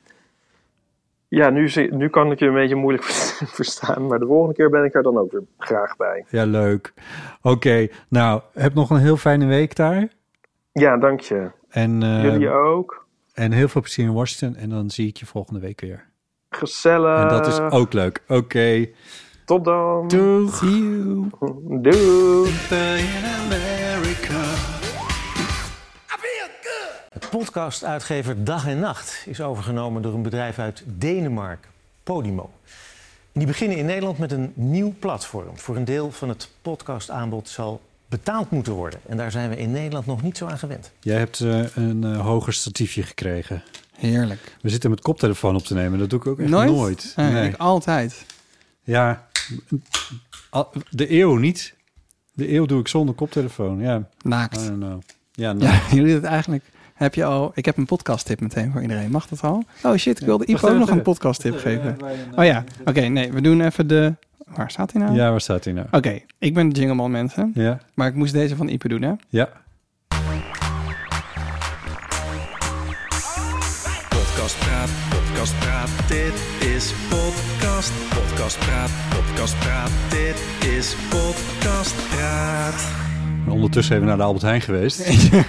nu kan ik je een beetje moeilijk verstaan. Maar de volgende keer ben ik er dan ook weer graag bij. Ja, leuk. Oké, nou, heb nog een heel fijne week daar. Ja, dank je. En, jullie ook. En heel veel plezier in Washington. En dan zie ik je volgende week weer. Gezellig. En dat is ook leuk. Oké. Tot dan. Doeg. See you. Doeg. De podcastuitgever Dag en Nacht is overgenomen door een bedrijf uit Denemarken, Podimo. Die beginnen in Nederland met een nieuw platform. Voor een deel van het podcastaanbod zal betaald moeten worden. En daar zijn we in Nederland nog niet zo aan gewend. Jij hebt een hoger statiefje gekregen. Heerlijk. We zitten met koptelefoon op te nemen. Dat doe ik ook echt nooit. Nee. Ik altijd. Ja, de eeuw niet. De eeuw doe ik zonder koptelefoon. Ja. Naakt. I don't know. Ja, jullie het eigenlijk... Ik heb een podcast-tip meteen voor iedereen. Mag dat al? Oh shit, ik wilde Ipo ook nog een podcast-tip geven. Oh ja, oké, nee, we doen even de... Waar staat hij nou? Ja, waar staat hij nou? Oké, ik ben de Jingleman, mensen. Ja. Maar ik moest deze van Ipe doen, hè? Ja. Podcast Praat, Podcast Praat, dit is Podcast. Podcast Praat, Podcast Praat, dit is Podcast Praat. Ondertussen even naar de Albert Heijn geweest.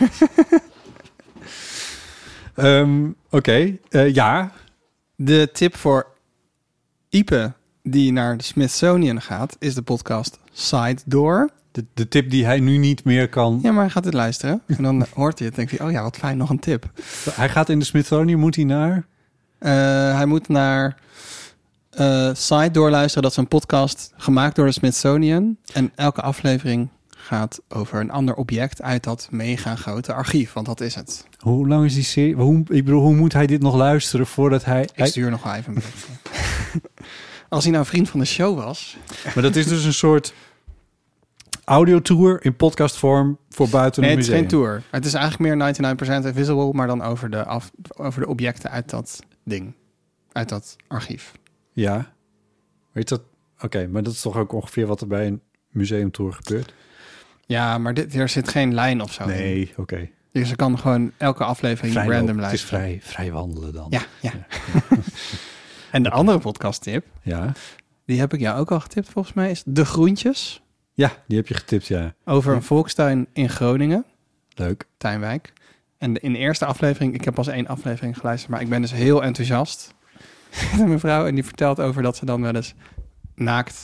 Oké, ja. De tip voor Ipe die naar de Smithsonian gaat, is de podcast Side Door. De tip die hij nu niet meer kan... Ja, maar hij gaat dit luisteren. En dan hoort hij het en denkt hij, oh ja, wat fijn, nog een tip. Hij gaat in de Smithsonian, moet hij naar... Hij moet naar Side Door luisteren. Dat is een podcast gemaakt door de Smithsonian. En elke aflevering gaat over een ander object uit dat mega grote archief. Want dat is het. Hoe lang is die serie? Hoe moet hij dit nog luisteren voordat hij... Ik stuur nog wel even een berichtje. Als hij nou vriend van de show was. Maar dat is dus een soort audiotour in podcastvorm voor buiten het museum. Het is geen tour. Het is eigenlijk meer 99% Invisible, maar dan over de objecten uit dat ding. Uit dat archief. Ja. Weet dat? Oké, maar dat is toch ook ongeveer wat er bij een museumtour gebeurt? Ja, maar er zit geen lijn of zo. Nee, oké. Dus je kan gewoon elke aflevering random luisteren. Het is vrij wandelen dan. Ja. En de andere podcasttip, ja, die heb ik jou ook al getipt volgens mij, is De Groentjes. Ja, die heb je getipt, ja. Over een volkstuin in Groningen. Leuk. Tuinwijk. En in de eerste aflevering, ik heb pas 1 aflevering geluisterd, maar ik ben dus heel enthousiast. Mijn vrouw, en die vertelt over dat ze dan wel eens naakt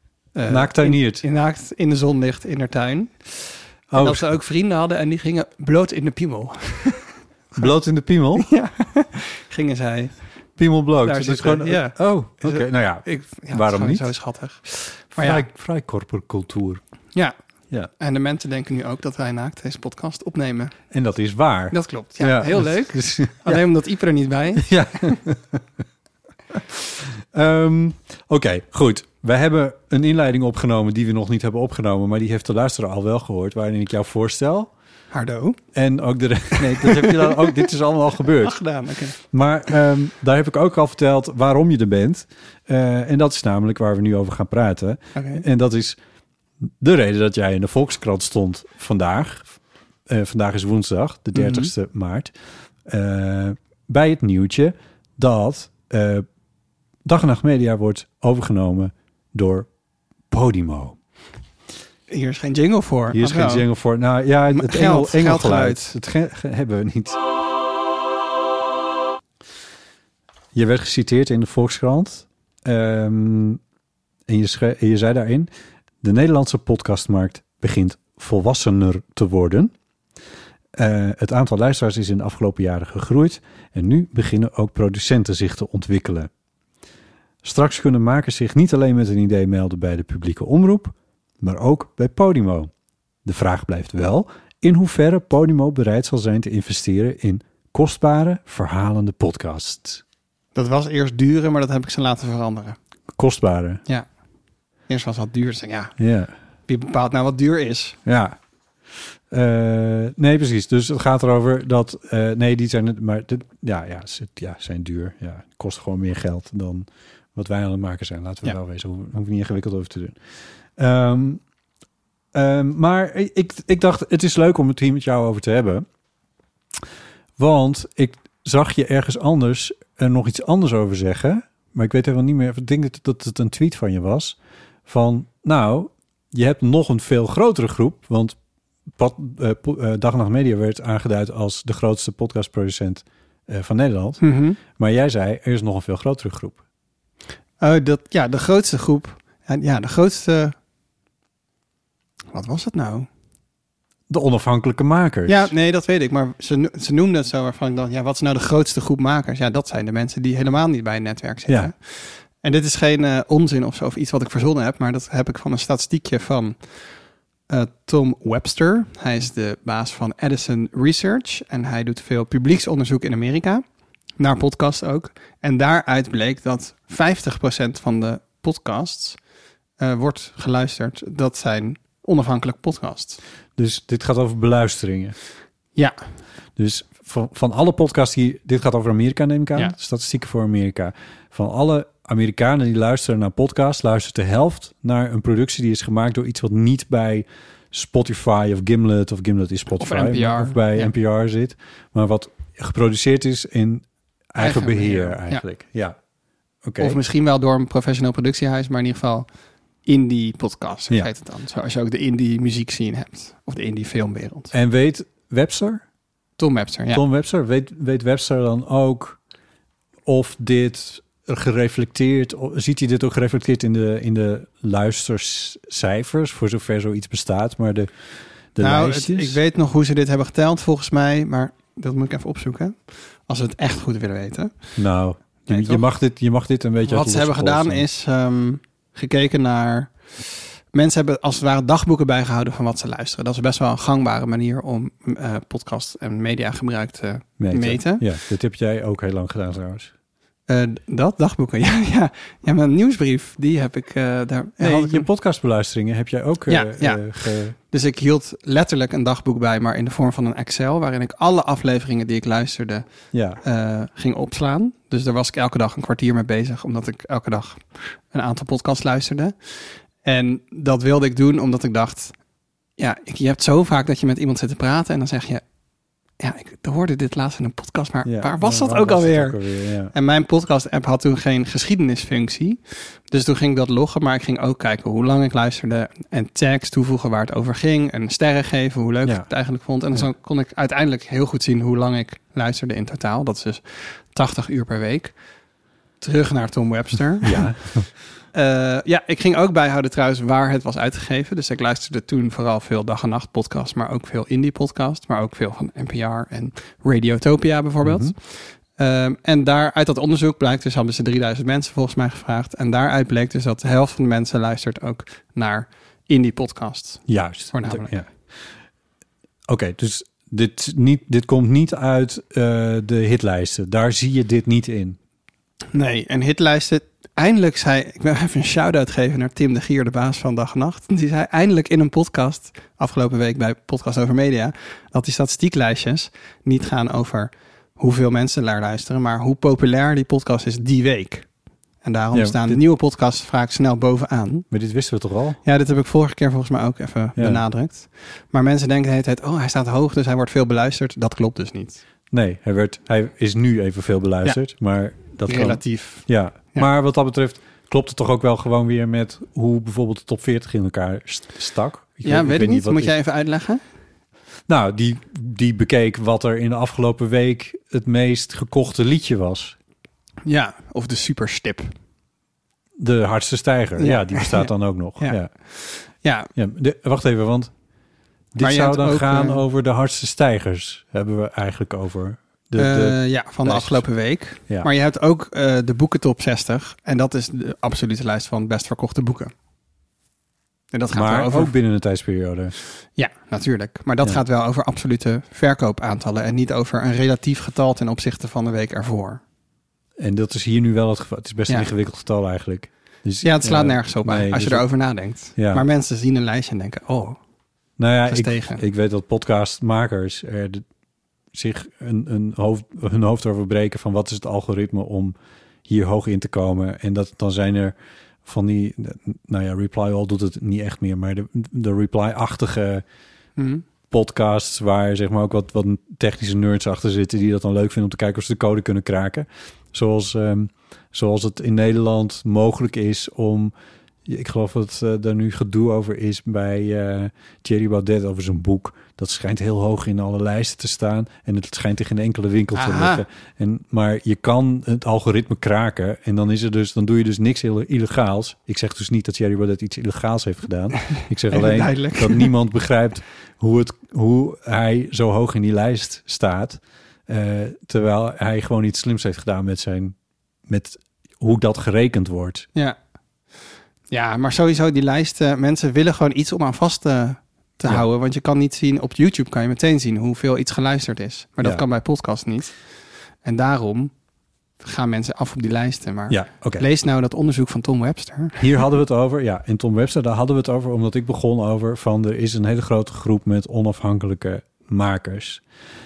in de zon ligt in haar tuin. En dat ze ook vrienden hadden en die gingen bloot in de piemel. Bloot in de piemel? Ja. Gingen zij... Piemel bloot. Daar Dus gewoon, ja. Oh, oké. Nou ja, waarom niet? Zo schattig. Maar vrij corporcultuur. Ja. En de mensen denken nu ook dat wij naakt deze podcast opnemen. En dat is waar. Dat klopt. Ja. Heel leuk. Dus, alleen omdat Ipe er niet bij. Ja. Oké, goed. Wij hebben een inleiding opgenomen die we nog niet hebben opgenomen, maar die heeft de luisteraar al wel gehoord, waarin ik jou voorstel. Hardo. En ook nee, dat heb je dan ook. Dit is allemaal al gebeurd. Gedaan, oké. Maar daar heb ik ook al verteld waarom je er bent. En dat is namelijk waar we nu over gaan praten. Okay. En dat is de reden dat jij in de Volkskrant stond vandaag. Vandaag is woensdag, de 30ste maart. Bij het nieuwtje dat Dag en Nacht Media wordt overgenomen door Podimo. Hier is geen jingle voor. Hier is geen jingle voor. Nou ja, het engelgeluid. Het hebben we niet. Je werd geciteerd in de Volkskrant. En je zei daarin: de Nederlandse podcastmarkt begint volwassener te worden. Het aantal luisteraars is in de afgelopen jaren gegroeid. En nu beginnen ook producenten zich te ontwikkelen. Straks kunnen makers zich niet alleen met een idee melden bij de publieke omroep, maar ook bij Podimo. De vraag blijft wel in hoeverre Podimo bereid zal zijn te investeren in kostbare, verhalende podcasts. Dat was eerst dure, maar dat heb ik ze laten veranderen. Kostbare? Ja. Eerst was dat duur. Dus ja. Wie bepaalt nou wat duur is? Ja. Nee, precies. Dus het gaat erover dat... die zijn... Maar zijn duur. Ja, kost gewoon meer geld dan wat wij aan het maken zijn. Laten we wel wezen. Hoef ik niet ingewikkeld over te doen. Maar ik dacht, het is leuk om het hier met jou over te hebben. Want ik zag je ergens anders nog iets anders over zeggen. Maar ik weet helemaal niet meer. Ik denk dat het een tweet van je was. Van, nou, je hebt nog een veel grotere groep. Want Dag en Nacht Media werd aangeduid als de grootste podcastproducent van Nederland. Mm-hmm. Maar jij zei, er is nog een veel grotere groep. De grootste groep. Ja, de grootste... Wat was het nou? De onafhankelijke makers. Ja, nee, dat weet ik. Maar ze noemden het zo waarvan ik dacht, ja, wat is nou de grootste groep makers? Ja, dat zijn de mensen die helemaal niet bij een netwerk zitten. Ja. En dit is geen onzin of zo, of iets wat ik verzonnen heb, maar dat heb ik van een statistiekje van Tom Webster. Hij is de baas van Edison Research en hij doet veel publieksonderzoek in Amerika, naar podcasts ook. En daaruit bleek dat 50% van de podcasts wordt geluisterd. Dat zijn onafhankelijke podcasts. Dus dit gaat over beluisteringen? Ja. Dus van alle podcasts die... Dit gaat over Amerika, neem ik aan. Ja. Statistieken voor Amerika. Van alle Amerikanen die luisteren naar podcasts, luistert de helft naar een productie die is gemaakt door iets wat niet bij Spotify of Gimlet is Spotify. Of NPR. Of bij NPR zit. Maar wat geproduceerd is in Eigen beheer eigenlijk, ja. Oké. Of misschien wel door een professioneel productiehuis, maar in ieder geval indie podcast, Ja. heet het dan. Zoals je ook de indie muziek scene hebt. Of de indie filmwereld. En weet Webster? Tom Webster, ja. Tom Webster, weet Webster dan ook of dit gereflecteerd, ziet hij dit ook gereflecteerd in de luistercijfers, voor zover zoiets bestaat, maar de lijstjes? Ik weet nog hoe ze dit hebben geteld volgens mij, maar dat moet ik even opzoeken. Als we het echt goed willen weten. Nou, Nee, je mag dit een beetje... Wat ze hebben gedaan is gekeken naar... Mensen hebben als het ware dagboeken bijgehouden van wat ze luisteren. Dat is best wel een gangbare manier om podcast en mediagebruik te meten. Ja, dit heb jij ook heel lang gedaan trouwens. Dat? Dagboeken? Ja, mijn nieuwsbrief, die heb ik daar... Je podcastbeluisteringen heb jij ook... Dus ik hield letterlijk een dagboek bij, maar in de vorm van een Excel, waarin ik alle afleveringen die ik luisterde ging opslaan. Dus daar was ik elke dag een kwartier mee bezig, omdat ik elke dag een aantal podcasts luisterde. En dat wilde ik doen omdat ik dacht, je hebt zo vaak dat je met iemand zit te praten en dan zeg je, ik hoorde dit laatst in een podcast, maar waar was dat ook alweer? Ja. En mijn podcast-app had toen geen geschiedenisfunctie. Dus toen ging ik dat loggen, maar ik ging ook kijken hoe lang ik luisterde en tags toevoegen waar het over ging en sterren geven, hoe leuk ik het eigenlijk vond. En zo kon ik uiteindelijk heel goed zien hoe lang ik luisterde in totaal. Dat is dus 80 uur per week. Terug naar Tom Webster. Ja. Ik ging ook bijhouden trouwens waar het was uitgegeven. Dus ik luisterde toen vooral veel dag en nacht podcasts, maar ook veel indie podcasts, maar ook veel van NPR en Radiotopia bijvoorbeeld. Mm-hmm. En uit dat onderzoek blijkt dus, hadden ze 3000 mensen volgens mij gevraagd. En daaruit bleek dus dat de helft van de mensen luistert ook naar indie podcasts. Juist. Voornamelijk. Ja. Oké, dus dit komt niet uit de hitlijsten. Daar zie je dit niet in. Nee, en hitlijsten... Eindelijk ik wil even een shout-out geven naar Tim de Gier, de baas van Dag en Nacht. Die zei eindelijk in een podcast, afgelopen week bij Podcast Over Media, dat die statistieklijstjes niet gaan over hoeveel mensen naar luisteren, maar hoe populair die podcast is die week. En daarom staan de nieuwe podcasts vaak snel bovenaan. Maar dit wisten we toch al? Ja, dit heb ik vorige keer volgens mij ook even benadrukt. Maar mensen denken de hele tijd, hij staat hoog, dus hij wordt veel beluisterd. Dat klopt dus niet. Nee, hij is nu evenveel beluisterd, maar dat relatief. Ja, maar wat dat betreft klopt het toch ook wel gewoon weer met hoe bijvoorbeeld de top 40 in elkaar stak. Weet ik niet. Moet jij even uitleggen? Nou, die bekeek wat er in de afgelopen week het meest gekochte liedje was. Ja, of de superstip. De hardste stijger. Ja, die bestaat dan ook nog. Wacht even, want dit zou dan gaan over de hardste stijgers. Hebben we eigenlijk over... van de afgelopen week. Ja. Maar je hebt ook de boekentop 60. En dat is de absolute lijst van best verkochte boeken. En dat gaat wel over... ook binnen een tijdsperiode. Ja, natuurlijk. Maar dat gaat wel over absolute verkoopaantallen. En niet over een relatief getal ten opzichte van de week ervoor. En dat is hier nu wel het geval. Het is best een ingewikkeld getal eigenlijk. Dus, het slaat nergens op als je erover nadenkst. Ja. Maar mensen zien een lijstje en denken, nou ja, ik weet dat podcastmakers zich hun hoofd over breken van wat is het algoritme om hier hoog in te komen. En dan zijn er van die, Reply All doet het niet echt meer, maar de Reply-achtige podcasts waar zeg maar ook wat technische nerds achter zitten die dat dan leuk vinden om te kijken of ze de code kunnen kraken. Zoals het in Nederland mogelijk is om, ik geloof dat er nu gedoe over is bij Thierry Baudet over zijn boek. Dat schijnt heel hoog in alle lijsten te staan. En het schijnt in geen enkele winkel te liggen. Maar je kan het algoritme kraken. En dan doe je dus niks illegaals. Ik zeg dus niet dat Thierry Baudet iets illegaals heeft gedaan. Ik zeg alleen dat niemand begrijpt hoe hij zo hoog in die lijst staat. Terwijl hij gewoon iets slims heeft gedaan met hoe dat gerekend wordt. Ja, maar sowieso die lijsten. Mensen willen gewoon iets om aan vast te houden. Want je kan niet zien, op YouTube kan je meteen zien hoeveel iets geluisterd is. Maar dat kan bij podcast niet. En daarom gaan mensen af op die lijsten. Maar lees nou dat onderzoek van Tom Webster. Hier hadden we het over. Ja, in Tom Webster, daar hadden we het over. Omdat ik begon over van er is een hele grote groep met onafhankelijke makers.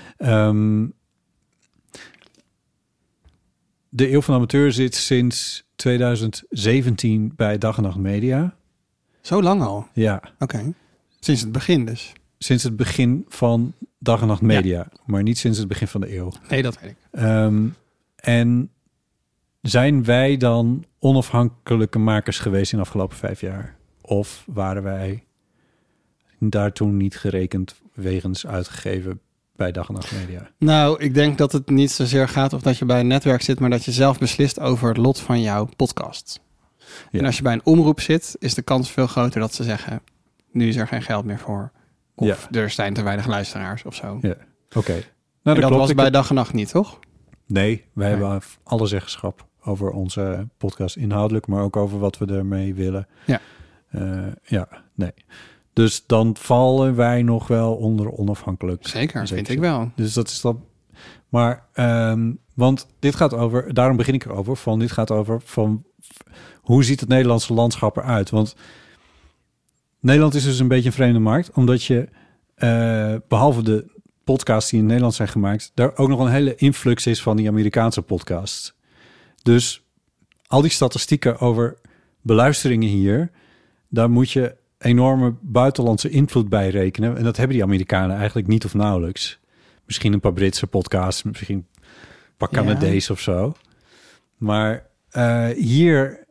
De Eeuw van de Amateur zit sinds 2017 bij Dag en Nacht Media. Zo lang al? Ja. Oké. Sinds het begin dus? Sinds het begin van Dag en Nacht Media. Maar niet sinds het begin van de eeuw. Nee, dat weet ik. En zijn wij dan onafhankelijke makers geweest in de afgelopen 5 jaar? Of waren wij daartoe niet gerekend wegens uitgegeven bij Dag en Nacht Media? Nou, ik denk dat het niet zozeer gaat of dat je bij een netwerk zit, maar dat je zelf beslist over het lot van jouw podcast. Ja. En als je bij een omroep zit, is de kans veel groter dat ze zeggen, nu is er geen geld meer voor. Of er zijn te weinig luisteraars of zo. Ja, oké. Nou, Dat dat klopt. was bij Dag en Nacht niet, toch? Nee, wij hebben alle zeggenschap over onze podcast inhoudelijk, maar ook over wat we ermee willen. Ja. Nee. Dus dan vallen wij nog wel onder onafhankelijk. Zeker, vind ik wel. Dus dat is dan. Maar, want dit gaat over, daarom begin ik erover, dit gaat over hoe ziet het Nederlandse landschap eruit? Want Nederland is dus een beetje een vreemde markt, omdat je, behalve de podcasts die in Nederland zijn gemaakt, daar ook nog een hele influx is van die Amerikaanse podcasts. Dus al die statistieken over beluisteringen hier, daar moet je enorme buitenlandse invloed bij rekenen. En dat hebben die Amerikanen eigenlijk niet of nauwelijks. Misschien een paar Britse podcasts, misschien een paar Canadees of zo. Maar hier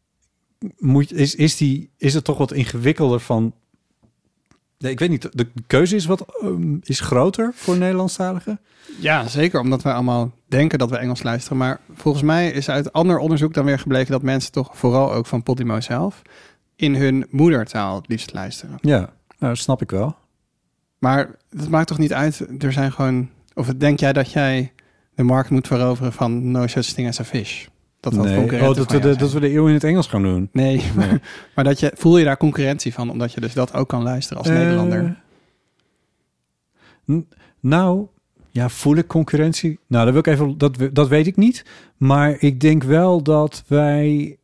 is het toch wat ingewikkelder van. Nee, ik weet niet, de keuze is groter voor Nederlandstaligen? Ja, zeker, omdat wij allemaal denken dat we Engels luisteren. Maar volgens mij is uit ander onderzoek dan weer gebleken dat mensen toch vooral ook van Podimo zelf in hun moedertaal het liefst luisteren. Ja, nou, dat snap ik wel. Maar dat maakt toch niet uit, er zijn gewoon. Of denk jij dat jij de markt moet veroveren van no such thing as a fish? Dat we de eeuw in het Engels gaan doen. Nee. Maar voel je daar concurrentie van, omdat je dus dat ook kan luisteren als Nederlander? Nou, ja, voel ik concurrentie? Nou, dat weet ik niet. Maar ik denk wel dat wij.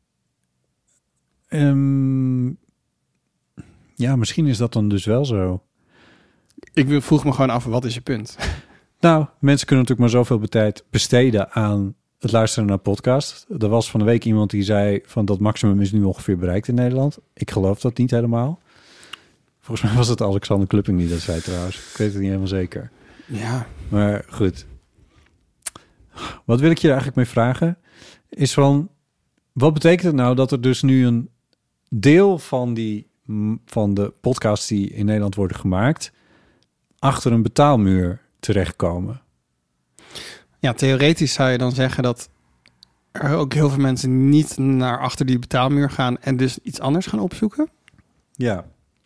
Ja, misschien is dat dan dus wel zo. Ik vroeg me gewoon af, wat is je punt? Nou, mensen kunnen natuurlijk maar zoveel tijd besteden aan het luisteren naar podcast. Er was van de week iemand die zei van dat maximum is nu ongeveer bereikt in Nederland. Ik geloof dat niet helemaal. Volgens mij was het Alexander Klupping die dat zei trouwens. Ik weet het niet helemaal zeker. Ja. Maar goed. Wat wil ik je er eigenlijk mee vragen? Is van, wat betekent het nou dat er dus nu een deel van de podcasts die in Nederland worden gemaakt achter een betaalmuur terechtkomen? Ja, theoretisch zou je dan zeggen dat er ook heel veel mensen niet naar achter die betaalmuur gaan en dus iets anders gaan opzoeken. Ja.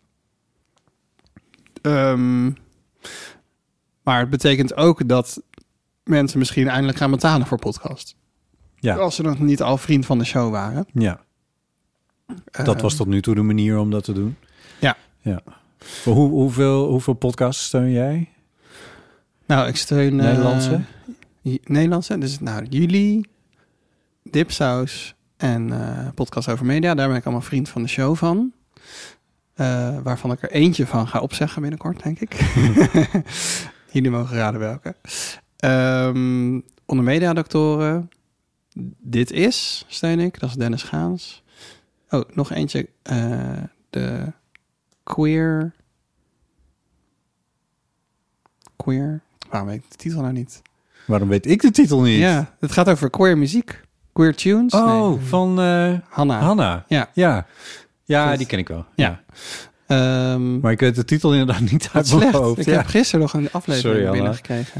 Maar het betekent ook dat mensen misschien eindelijk gaan betalen voor podcast. Ja. Als ze nog niet al vriend van de show waren. Ja. Dat was tot nu toe de manier om dat te doen. Ja. Hoeveel podcasts steun jij? Nou, ik steun Nederlandse. Dus jullie, Dipsaus en Podcast Over Media. Daar ben ik allemaal vriend van de show van. Waarvan ik er eentje van ga opzeggen binnenkort, denk ik. Jullie mogen raden welke. Onder Mediadoktoren. Dit is, steun ik. Dat is Dennis Gaans. Oh, nog eentje. De Queer. Waarom weet ik de titel nou niet? Waarom weet ik de titel niet? Ja, het gaat over queer muziek. Queer tunes. Oh, van Hanna. Ja, dus, die ken ik wel. Ja. Maar ik weet de titel inderdaad niet uit mijn hoofd. Ik heb gisteren nog een aflevering binnengekregen.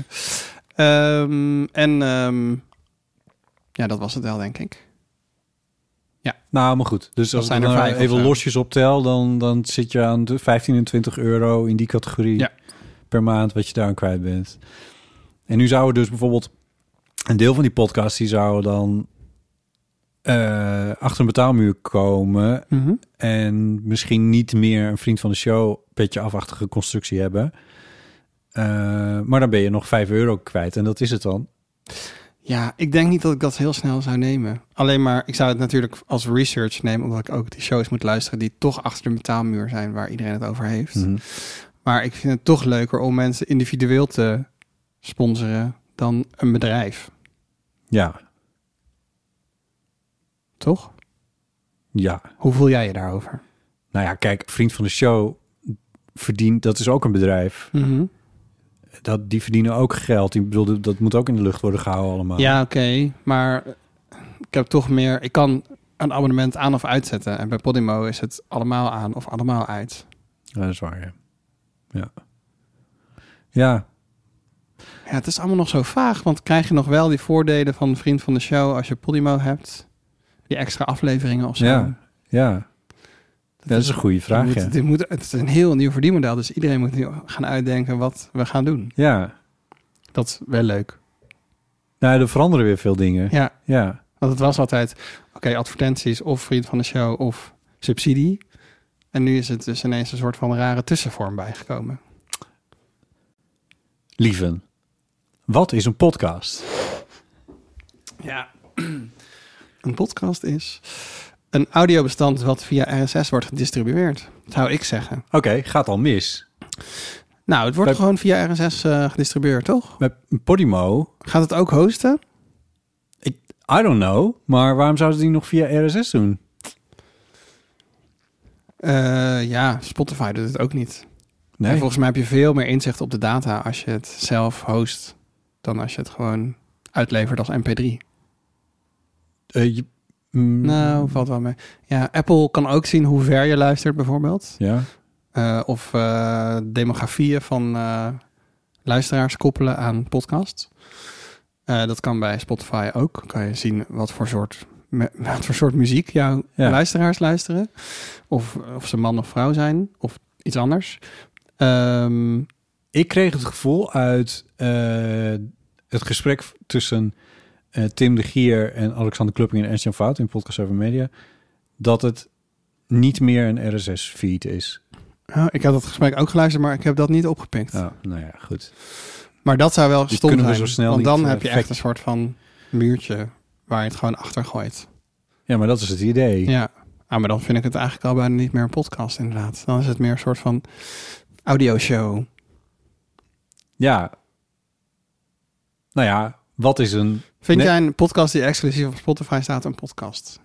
Dat was het wel, denk ik. Ja. Nou, maar goed. Dus als ik er even losjes optel, dan zit je aan de 15 en 20 euro in die categorie per maand wat je daar aan kwijt bent. En nu zou er dus bijvoorbeeld een deel van die podcast die zou dan achter een betaalmuur komen en misschien niet meer een vriend van de show petje afachtige constructie hebben. Maar dan ben je nog 5 euro kwijt en dat is het dan. Ja, ik denk niet dat ik dat heel snel zou nemen. Alleen maar, ik zou het natuurlijk als research nemen, omdat ik ook die shows moet luisteren die toch achter de betaalmuur zijn waar iedereen het over heeft. Mm-hmm. Maar ik vind het toch leuker om mensen individueel te sponsoren dan een bedrijf. Ja. Toch? Ja. Hoe voel jij je daarover? Nou ja, kijk, vriend van de show verdient, dat is ook een bedrijf. Mm-hmm. die verdienen ook geld. Ik bedoel, dat moet ook in de lucht worden gehouden allemaal. Ja, oké. Maar ik heb toch meer... Ik kan een abonnement aan of uitzetten. En bij Podimo is het allemaal aan of allemaal uit. Ja, dat is waar, ja. Ja. Ja, het is allemaal nog zo vaag. Want krijg je nog wel die voordelen van Vriend van de Show als je Podimo hebt? Die extra afleveringen of zo? Ja. Dat is een goede vraag, het is een heel nieuw verdienmodel. Dus iedereen moet nu gaan uitdenken wat we gaan doen. Ja. Dat is wel leuk. Nou, er veranderen weer veel dingen. Ja. Want het was altijd, advertenties of Vriend van de Show of subsidie. En nu is het dus ineens een soort van rare tussenvorm bijgekomen. Lieven, wat is een podcast? Ja, een podcast is een audiobestand wat via RSS wordt gedistribueerd, zou ik zeggen. Oké, gaat al mis. Nou, het wordt gewoon via RSS gedistribueerd, toch? Met Podimo. Gaat het ook hosten? I don't know, maar waarom zouden ze die nog via RSS doen? Spotify doet het ook niet. Nee. En volgens mij heb je veel meer inzicht op de data als je het zelf host dan als je het gewoon uitlevert als MP3. Nou, valt wel mee. Ja, Apple kan ook zien hoe ver je luistert bijvoorbeeld. Ja. Of demografieën van luisteraars koppelen aan podcasts. Dat kan bij Spotify ook. Kan je zien wat voor soort muziek jouw luisteraars luisteren. Of ze man of vrouw zijn. Of iets anders. Ik kreeg het gevoel uit het gesprek tussen Tim de Gier en Alexander Klupping en Ernst-Jan Fout in Podcast Over Media, dat het niet meer een RSS-feed is. Ik heb dat gesprek ook geluisterd, maar ik heb dat niet opgepikt. Oh, nou ja, goed. Maar dat zou wel stom zijn, zo snel want dan niet, heb je echt een soort van muurtje waar je het gewoon achter gooit. Ja, maar dat is het idee. Ja, maar dan vind ik het eigenlijk al bijna niet meer een podcast inderdaad. Dan is het meer een soort van audioshow. Ja. Nou ja, wat is een... Vind jij een podcast die exclusief op Spotify staat een podcast?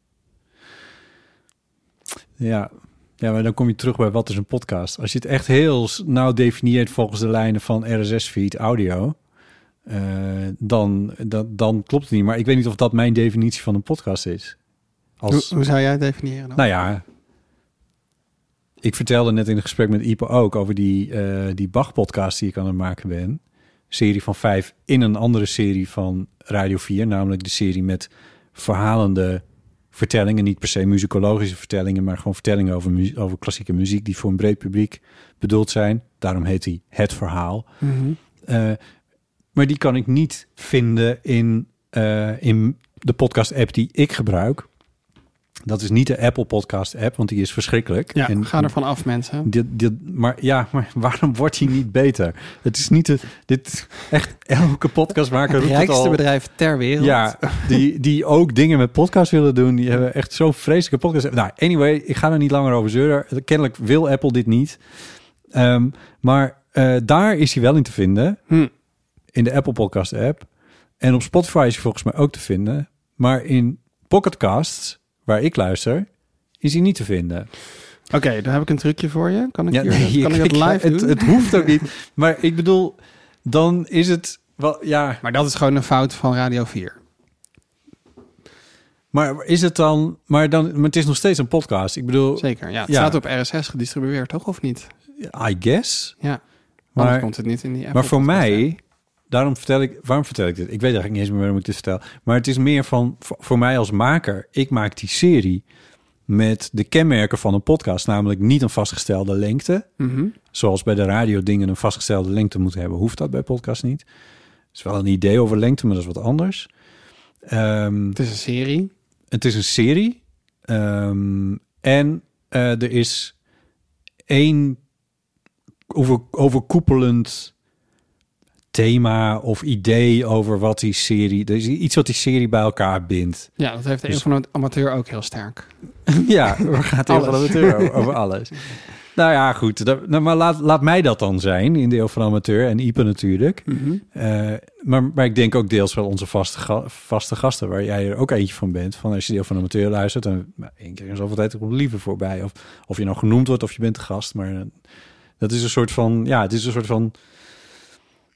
Ja, maar dan kom je terug bij wat is een podcast. Als je het echt heel nauw definieert volgens de lijnen van RSS-feed audio, dan klopt het niet. Maar ik weet niet of dat mijn definitie van een podcast is. Hoe zou jij het definiëren dan? Nou ja, ik vertelde net in het gesprek met Ipe ook over die Bach-podcast die ik aan het maken ben. Serie van 5 in een andere serie van Radio 4, namelijk de serie met verhalende vertellingen, niet per se muzikologische vertellingen, maar gewoon vertellingen over klassieke muziek die voor een breed publiek bedoeld zijn. Daarom heet hij Het Verhaal. Mm-hmm. Maar die kan ik niet vinden in de podcast-app die ik gebruik. Dat is niet de Apple Podcast-app, want die is verschrikkelijk. Ja, ga ervan af, mensen. Maar waarom wordt die niet beter? Het is niet dit echt elke podcastmaker. Het rijkste bedrijf ter wereld. Ja, die ook dingen met podcast willen doen. Die hebben echt zo'n vreselijke podcast. Nou, anyway, ik ga er niet langer over zeuren. Kennelijk wil Apple dit niet. Maar daar is hij wel in te vinden. In de Apple Podcast-app. En op Spotify is hij volgens mij ook te vinden. Maar in Pocket Casts, waar ik luister, is hij niet te vinden. Oké, dan heb ik een trucje voor je. Kan ik het live doen? Het hoeft ook niet. Maar ik bedoel, dan is het wel, ja. Maar dat is gewoon een fout van Radio 4. Maar is het dan? Maar het is nog steeds een podcast. Ik bedoel, zeker. Ja, het staat op RSS gedistribueerd, toch? Of niet? I guess. Ja. Maar komt het niet in die Apple. Maar voor mij, waarom vertel ik dit? Ik weet eigenlijk niet eens meer waarom ik dit vertel. Maar het is meer van, voor mij als maker, ik maak die serie met de kenmerken van een podcast, namelijk niet een vastgestelde lengte. Mm-hmm. Zoals bij de radio dingen een vastgestelde lengte moeten hebben, hoeft dat bij podcast niet. Het is wel een idee over lengte, maar dat is wat anders. Het is een serie. Het is een serie. En er is één overkoepelend thema of idee over wat die serie... Er is iets wat die serie bij elkaar bindt. Ja, dat heeft de een van de amateur ook heel sterk. Ja, we gaan het heel van de amateur over alles. Nou ja, goed. Maar laat mij dat dan zijn in deel van amateur en Ipe natuurlijk. Mm-hmm. Maar ik denk ook deels wel onze vaste gasten, waar jij er ook eentje van bent. Van als je deel van amateur luistert, dan één keer in zoveel tijd komt liever voorbij. Of je nou genoemd wordt of je bent de gast. Maar dat is een soort van, ja, het is een soort van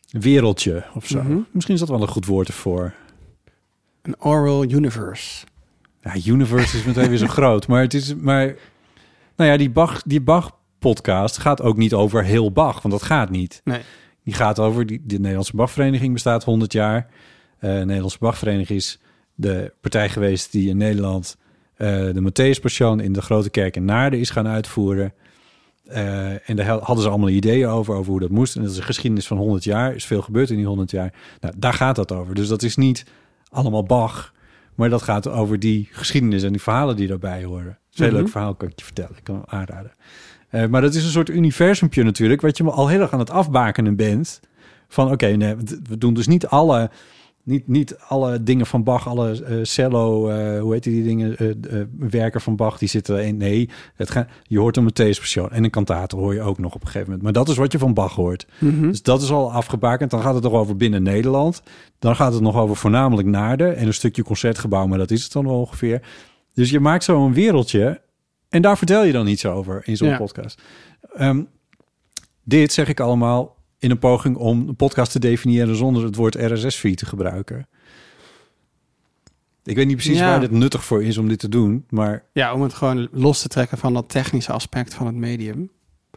wereldje of zo. Misschien is dat wel een goed woord ervoor. Een oral universe. Ja, universe is meteen weer zo groot. Maar het is... nou ja, die Bach-podcast gaat ook niet over heel Bach. Want dat gaat niet. Nee. Die gaat over... De Nederlandse Bachvereniging bestaat 100 jaar. De Nederlandse Bachvereniging is de partij geweest die in Nederland... de Matthäus-Passion in de Grote Kerk in Naarden is gaan uitvoeren. En daar hadden ze allemaal ideeën over hoe dat moest. En dat is een geschiedenis van 100 jaar. Er is veel gebeurd in die 100 jaar. Nou, daar gaat dat over. Dus dat is niet allemaal Bach... Maar dat gaat over die geschiedenis en die verhalen die daarbij horen. Dat is een heel leuk verhaal, kan ik je vertellen. Ik kan hem aanraden. Maar dat is een soort universumpje natuurlijk... wat je al heel erg aan het afbakenen bent. Van oké, nee, we doen dus niet alle dingen van Bach... alle cello, hoe heet die dingen... werken van Bach, die zitten in... Nee, je hoort een Matthäus-Passion en een kantate hoor je ook nog op een gegeven moment. Maar dat is wat je van Bach hoort. Dus dat is al afgebakend. Dan gaat het nog over binnen Nederland. Dan gaat het nog over voornamelijk Naarden... en een stukje concertgebouw, maar dat is het dan wel ongeveer. Dus je maakt zo een wereldje... en daar vertel je dan iets over in zo'n podcast. Dit zeg ik allemaal... in een poging om een podcast te definiëren... zonder het woord RSS-feed te gebruiken. Ik weet niet precies waar dit nuttig voor is om dit te doen, maar... Ja, om het gewoon los te trekken van dat technische aspect van het medium.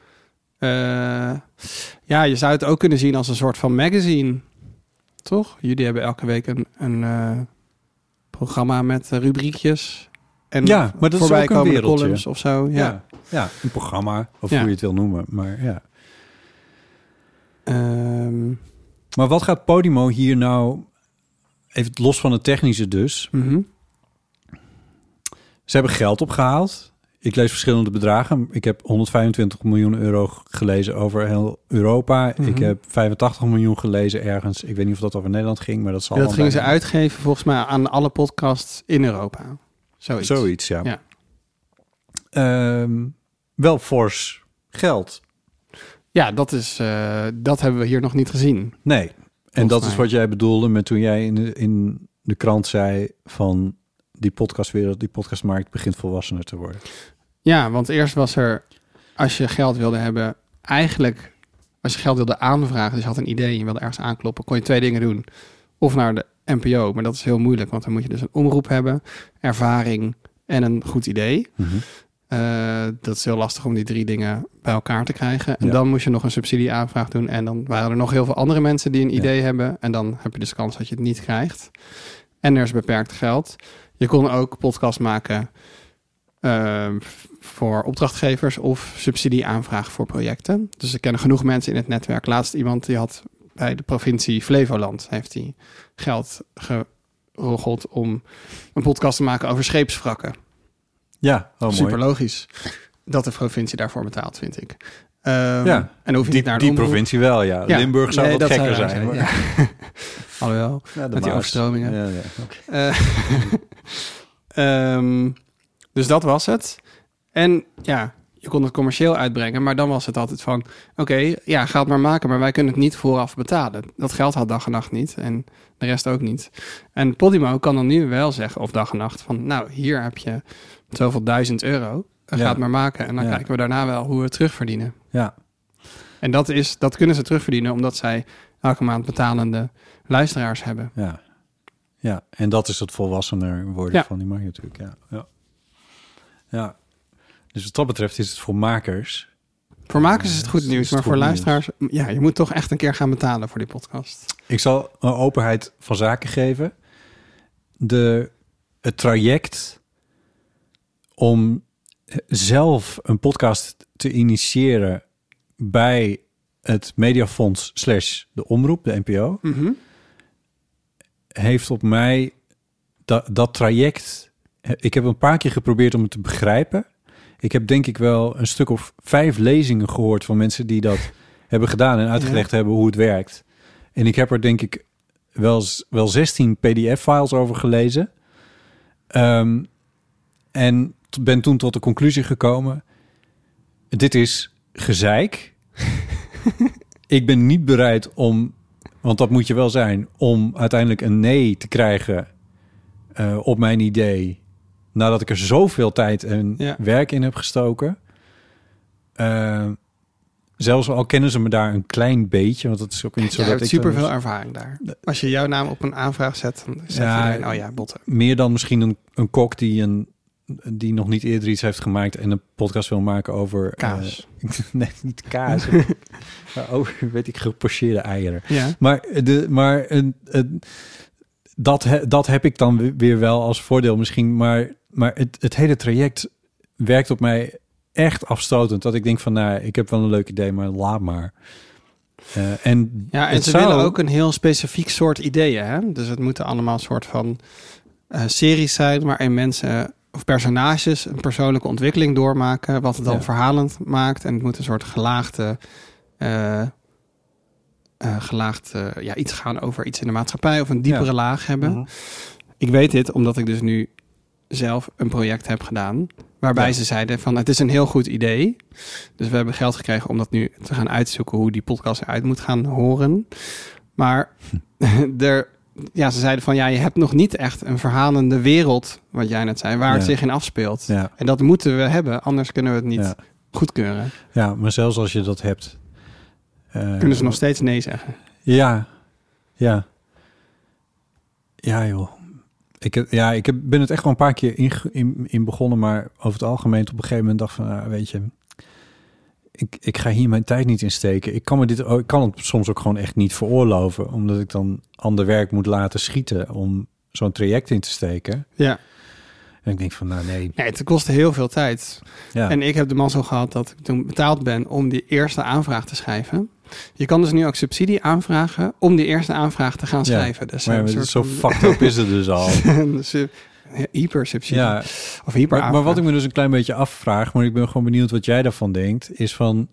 Je zou het ook kunnen zien als een soort van magazine. Toch? Jullie hebben elke week een programma met rubriekjes. En maar dat is ook een wereldje. Columns of zo. Ja, een programma, of hoe je het wil noemen. Maar ja. Maar wat gaat Podimo hier nou... Even los van het technische dus. Ze hebben geld opgehaald. Ik lees verschillende bedragen. Ik heb 125 miljoen euro gelezen over heel Europa. Ik heb 85 miljoen gelezen ergens. Ik weet niet of dat over Nederland ging, maar dat zal... Dat gingen ze uitgeven volgens mij aan alle podcasts in Europa. Zoiets, ja. Wel fors geld. Ja, dat hebben we hier nog niet gezien. Nee. En dat is wat jij bedoelde met toen jij in de krant zei van die podcastwereld, die podcastmarkt begint volwassener te worden. Ja, want eerst was er, als je geld wilde hebben, eigenlijk als je geld wilde aanvragen, dus je had een idee en je wilde ergens aankloppen, kon je 2 dingen doen. Of naar de NPO, maar dat is heel moeilijk, want dan moet je dus een omroep hebben, ervaring en een goed idee. Dat is heel lastig om die 3 dingen bij elkaar te krijgen. En dan moest je nog een subsidieaanvraag doen. En dan waren er nog heel veel andere mensen die een idee hebben. En dan heb je dus kans dat je het niet krijgt. En er is beperkt geld. Je kon ook podcast maken voor opdrachtgevers of subsidieaanvraag voor projecten. Dus ik ken genoeg mensen in het netwerk. Laatst iemand die had bij de provincie Flevoland heeft hij geld geroggeld om een podcast te maken over scheepswrakken. Ja, super logisch dat de provincie daarvoor betaalt, vind ik. En hoef je niet naar die provincie wel, ja. Limburg zou wat gekker zijn. Maar... Ja. Alhoewel, met die overstromingen. Dus dat was het. En ja, je kon het commercieel uitbrengen, maar dan was het altijd van... Oké, ga het maar maken, maar wij kunnen het niet vooraf betalen. Dat geld had Dag en Nacht niet en de rest ook niet. En Podimo kan dan nu wel zeggen, of Dag en Nacht, van... Nou, hier heb je zoveel €1000. Ga het maar maken. En dan kijken we daarna wel hoe we het terugverdienen. Ja. En dat kunnen ze terugverdienen omdat zij elke maand betalende luisteraars hebben. Ja, en dat is het volwassener worden van die markt natuurlijk. Ja. Dus wat dat betreft is het voor makers... Voor makers is het goed nieuws, maar voor luisteraars... Ja, je moet toch echt een keer gaan betalen voor die podcast. Ik zal een openheid van zaken geven. Het traject om zelf een podcast te initiëren bij het Mediafonds / de omroep, de NPO... heeft op mij dat traject... Ik heb een paar keer geprobeerd om het te begrijpen. Ik heb denk ik wel een stuk of 5 lezingen gehoord van mensen die dat hebben gedaan en uitgelegd hebben hoe het werkt. En ik heb er denk ik wel 16 PDF-files over gelezen. En ben toen tot de conclusie gekomen: dit is gezeik. Ik ben niet bereid om, want dat moet je wel zijn, om uiteindelijk een nee te krijgen op mijn idee, nadat ik er zoveel tijd en werk in heb gestoken. zelfs al kennen ze me daar een klein beetje, want het is ook niet zo Je dat hebt ik superveel ervaring daar. Als je jouw naam op een aanvraag zet, dan zegt iedereen, oh ja, Botte. Meer dan misschien een kok die nog niet eerder iets heeft gemaakt en een podcast wil maken over... Kaas. Nee, niet kaas. Maar over, weet ik, gepocheerde eieren. Ja. Dat heb ik dan weer wel als voordeel misschien. Maar het hele traject werkt op mij echt afstotend. Dat ik denk van, nou, ik heb wel een leuk idee, maar laat maar. En ze willen ook een heel specifiek soort ideeën. Hè? Dus het moeten allemaal een soort van series zijn... waarin mensen of personages een persoonlijke ontwikkeling doormaken... wat het dan verhalend maakt. En het moet een soort gelaagde iets gaan over iets in de maatschappij... of een diepere laag hebben. Mm-hmm. Ik weet dit omdat ik dus nu zelf een project heb gedaan... waarbij ze zeiden van het is een heel goed idee. Dus we hebben geld gekregen om dat nu te gaan uitzoeken... hoe die podcast eruit moet gaan horen. Maar ze zeiden van je hebt nog niet echt een verhalende wereld... wat jij net zei, waar het zich in afspeelt. Ja. En dat moeten we hebben, anders kunnen we het niet goedkeuren. Ja, maar zelfs als je dat hebt... kunnen ze nog steeds nee zeggen. Ja, joh. Ik ben het echt wel een paar keer in begonnen, maar over het algemeen op een gegeven moment dacht van, weet je, ik ga hier mijn tijd niet in steken. Ik kan het soms ook gewoon echt niet veroorloven, omdat ik dan ander werk moet laten schieten om zo'n traject in te steken. Ja. En ik denk van, nee, het kostte heel veel tijd. Ja. En ik heb de mazzel gehad dat ik toen betaald ben om die eerste aanvraag te schrijven. Je kan dus nu ook subsidie aanvragen om die eerste aanvraag te gaan schrijven. Dus maar zo fucked up is het dus al. Hypersubsidie. Ja. Of hyper maar wat ik me dus een klein beetje afvraag, maar ik ben gewoon benieuwd wat jij daarvan denkt, is van,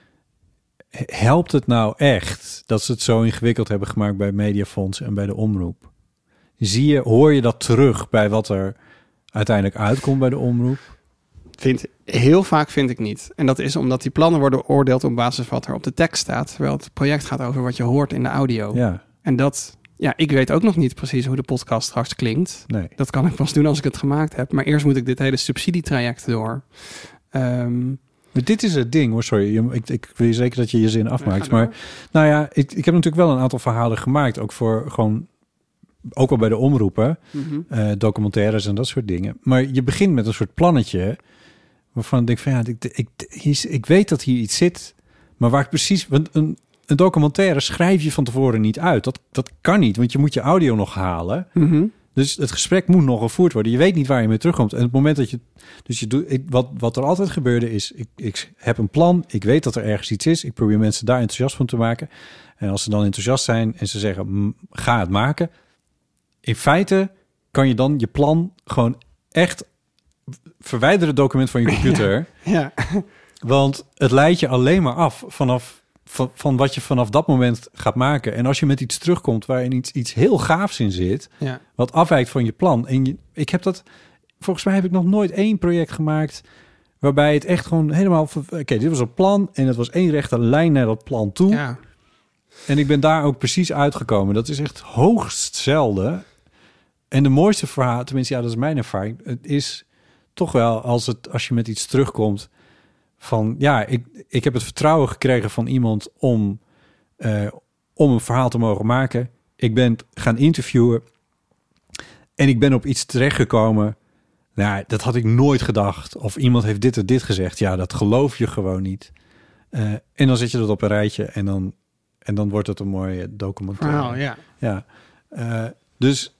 helpt het nou echt dat ze het zo ingewikkeld hebben gemaakt bij Mediafonds en bij de omroep? Hoor je dat terug bij wat er uiteindelijk uitkomt bij de omroep? Heel vaak vind ik niet. En dat is omdat die plannen worden beoordeeld op basis van wat er op de tekst staat. Terwijl het project gaat over wat je hoort in de audio. Ja. En ik weet ook nog niet precies hoe de podcast straks klinkt. Nee. Dat kan ik pas doen als ik het gemaakt heb. Maar eerst moet ik dit hele subsidietraject door. Maar dit is het ding hoor, sorry. Ik wil je zeker dat je je zin afmaakt. Maar nou ja, ik heb natuurlijk wel een aantal verhalen gemaakt. Ook voor gewoon... Ook al bij de omroepen, documentaires en dat soort dingen. Maar je begint met een soort plannetje... waarvan ik denk van ik weet dat hier iets zit... maar waar ik precies... Want een documentaire schrijf je van tevoren niet uit. Dat kan niet, want je moet je audio nog halen. Mm-hmm. Dus het gesprek moet nog gevoerd worden. Je weet niet waar je mee terugkomt. En op het moment dat je... Dus je doet... Wat er altijd gebeurde is... Ik heb een plan. Ik weet dat er ergens iets is. Ik probeer mensen daar enthousiast van te maken. En als ze dan enthousiast zijn en ze zeggen... ga het maken... In feite kan je dan je plan gewoon echt verwijder het document van je computer. Ja. Want het leidt je alleen maar af van wat je vanaf dat moment gaat maken. En als je met iets terugkomt waarin iets heel gaafs in zit, wat afwijkt van je plan. En volgens mij heb ik nog nooit één project gemaakt waarbij het echt gewoon helemaal... Oké, dit was een plan en het was één rechte lijn naar dat plan toe. Ja. En ik ben daar ook precies uitgekomen. Dat is echt hoogst zelden. En de mooiste verhaal, tenminste, dat is mijn ervaring. Het is toch wel als je met iets terugkomt van, ik heb het vertrouwen gekregen van iemand om een verhaal te mogen maken. Ik ben gaan interviewen en ik ben op iets terechtgekomen. Nou, dat had ik nooit gedacht. Of iemand heeft dit en dit gezegd. Ja, dat geloof je gewoon niet. En dan zet je dat op een rijtje en dan wordt het een mooie documentaire. Verhaal, ja. Dus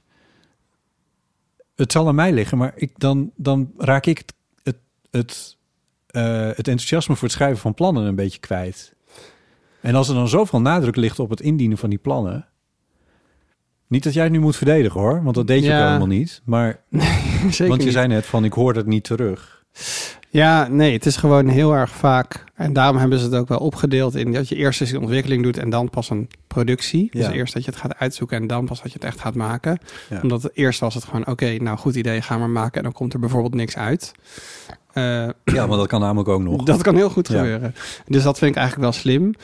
het zal aan mij liggen, maar dan raak ik het enthousiasme voor het schrijven van plannen een beetje kwijt. En als er dan zoveel nadruk ligt op het indienen van die plannen... Niet dat jij het nu moet verdedigen hoor, want dat deed je ook helemaal niet. Maar zeker want je niet. zei net van ik hoor het niet terug. Ja, nee, het is gewoon heel erg vaak... En daarom hebben ze het ook wel opgedeeld in... dat je eerst eens een ontwikkeling doet en dan pas een productie. Dus eerst dat je het gaat uitzoeken en dan pas dat je het echt gaat maken. Ja. Omdat eerst was het gewoon... Oké, nou goed idee, gaan we maken. En dan komt er bijvoorbeeld niks uit. Ja, maar dat kan namelijk ook nog. Dat kan heel goed gebeuren. Dus dat vind ik eigenlijk wel slim.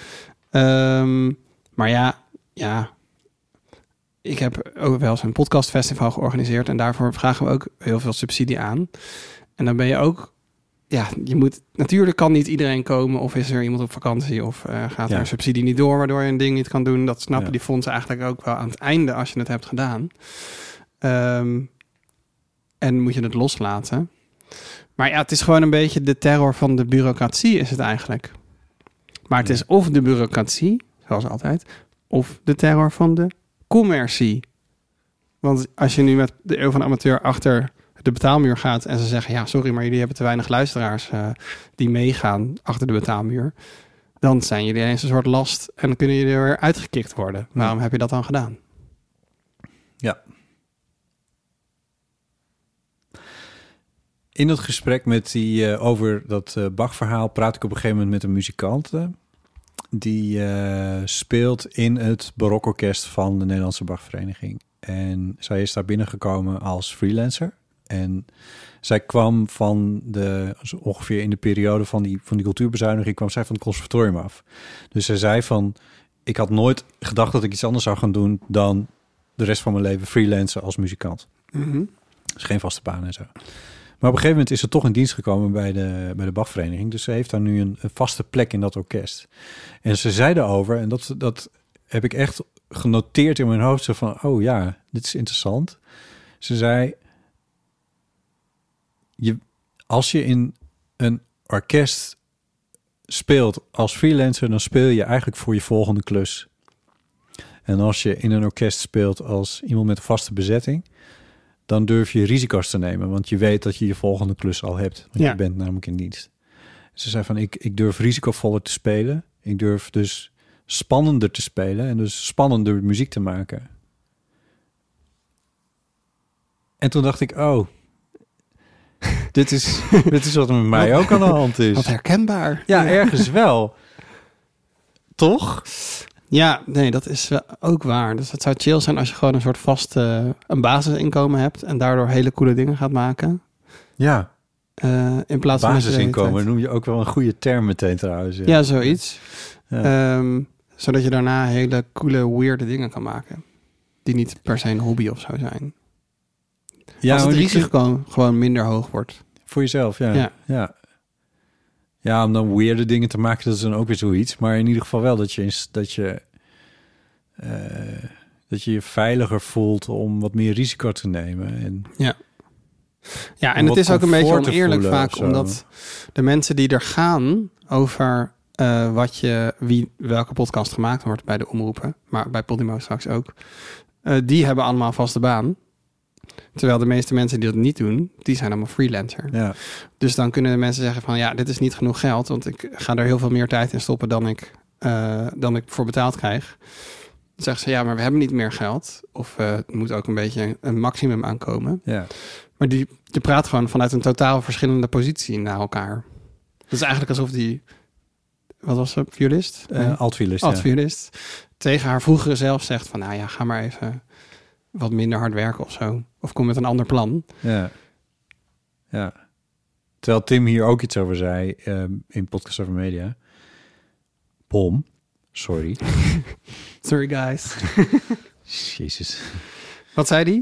Maar ja... Ik heb ook wel eens een podcastfestival georganiseerd... en daarvoor vragen we ook heel veel subsidie aan. En dan ben je ook natuurlijk kan niet iedereen komen of is er iemand op vakantie of gaat er een subsidie niet door waardoor je een ding niet kan doen. Dat snappen die fondsen eigenlijk ook wel aan het einde als je het hebt gedaan. En moet je het loslaten. Maar het is gewoon een beetje de terror van de bureaucratie is het eigenlijk. Maar het is of de bureaucratie, zoals altijd, of de terror van de commercie. Want als je nu met de Eeuw van de Amateur achter de betaalmuur gaat en ze zeggen, ja, sorry, maar jullie hebben te weinig luisteraars die meegaan achter de betaalmuur, dan zijn jullie eens een soort last en dan kunnen jullie er weer uitgekikt worden. Waarom heb je dat dan gedaan? Ja. In dat gesprek met die over dat Bach-verhaal praat ik op een gegeven moment met een muzikant. Die speelt in het barokorkest van de Nederlandse Bachvereniging. En zij is daar binnengekomen als freelancer. En zij kwam ongeveer in de periode van die cultuurbezuiniging, kwam zij van het conservatorium af. Dus zij zei van, ik had nooit gedacht dat ik iets anders zou gaan doen dan de rest van mijn leven freelancen als muzikant. Mm-hmm. Dus geen vaste baan en zo. Maar op een gegeven moment is ze toch in dienst gekomen bij de Bachvereniging. Dus ze heeft daar nu een vaste plek in dat orkest. En ze zei daarover, en dat heb ik echt genoteerd in mijn hoofd, zo van, oh ja, dit is interessant. Ze zei, als je in een orkest speelt als freelancer, dan speel je eigenlijk voor je volgende klus. En als je in een orkest speelt als iemand met een vaste bezetting, dan durf je risico's te nemen, want je weet dat je je volgende klus al hebt. Want je bent namelijk in dienst. Ze zei van, ik durf risicovoller te spelen. Ik durf dus spannender te spelen en dus spannender muziek te maken. En toen dacht ik, oh, dit is wat er met mij ook aan de hand is. Wat herkenbaar. Ja, ergens wel. Toch? Ja, nee, dat is ook waar. Dus het zou chill zijn als je gewoon een soort vast een basisinkomen hebt en daardoor hele coole dingen gaat maken. Ja. In plaats van basisinkomen noem je ook wel een goede term meteen trouwens. Ja, zoiets. Ja. Zodat je daarna hele coole, weirde dingen kan maken. Die niet per se een hobby of zo zijn. Ja, als het risico gewoon minder hoog wordt. Voor jezelf, ja. Ja, om dan weirde dingen te maken, dat is dan ook weer zoiets. Maar in ieder geval wel dat je je veiliger voelt om wat meer risico te nemen. En ja, en het is ook een beetje oneerlijk vaak, omdat de mensen die er gaan over welke podcast gemaakt wordt bij de omroepen, maar bij Podimo straks ook, die hebben allemaal vaste baan. Terwijl de meeste mensen die dat niet doen, die zijn allemaal freelancer. Ja. Dus dan kunnen de mensen zeggen van, ja, dit is niet genoeg geld, want ik ga er heel veel meer tijd in stoppen dan ik voor betaald krijg. Dan zeggen ze, ja, maar we hebben niet meer geld. Of het moet ook een beetje een maximum aankomen. Ja. Maar die praat gewoon vanuit een totaal verschillende positie naar elkaar. Dat is eigenlijk alsof die, wat was ze, violist? Altviolist. Tegen haar vroegere zelf zegt van, nou ja, ga maar even wat minder hard werken of zo. Of kom met een ander plan. Ja. Terwijl Tim hier ook iets over zei in Podcast Over Media. Pom, sorry. Sorry guys. Jezus. Wat zei die?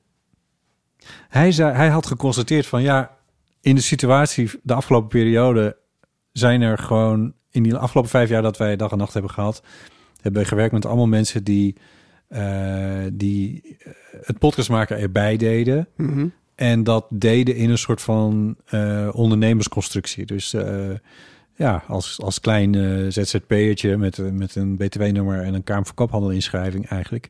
Hij had geconstateerd van, ja, in de situatie de afgelopen periode zijn er gewoon, in die afgelopen 5 jaar dat wij dag en nacht hebben gehad, hebben we gewerkt met allemaal mensen die het podcast maken erbij deden. Mm-hmm. En dat deden in een soort van ondernemersconstructie. Dus als klein ZZP'ertje met een btw-nummer en een Kamer van Koophandel-inschrijving eigenlijk,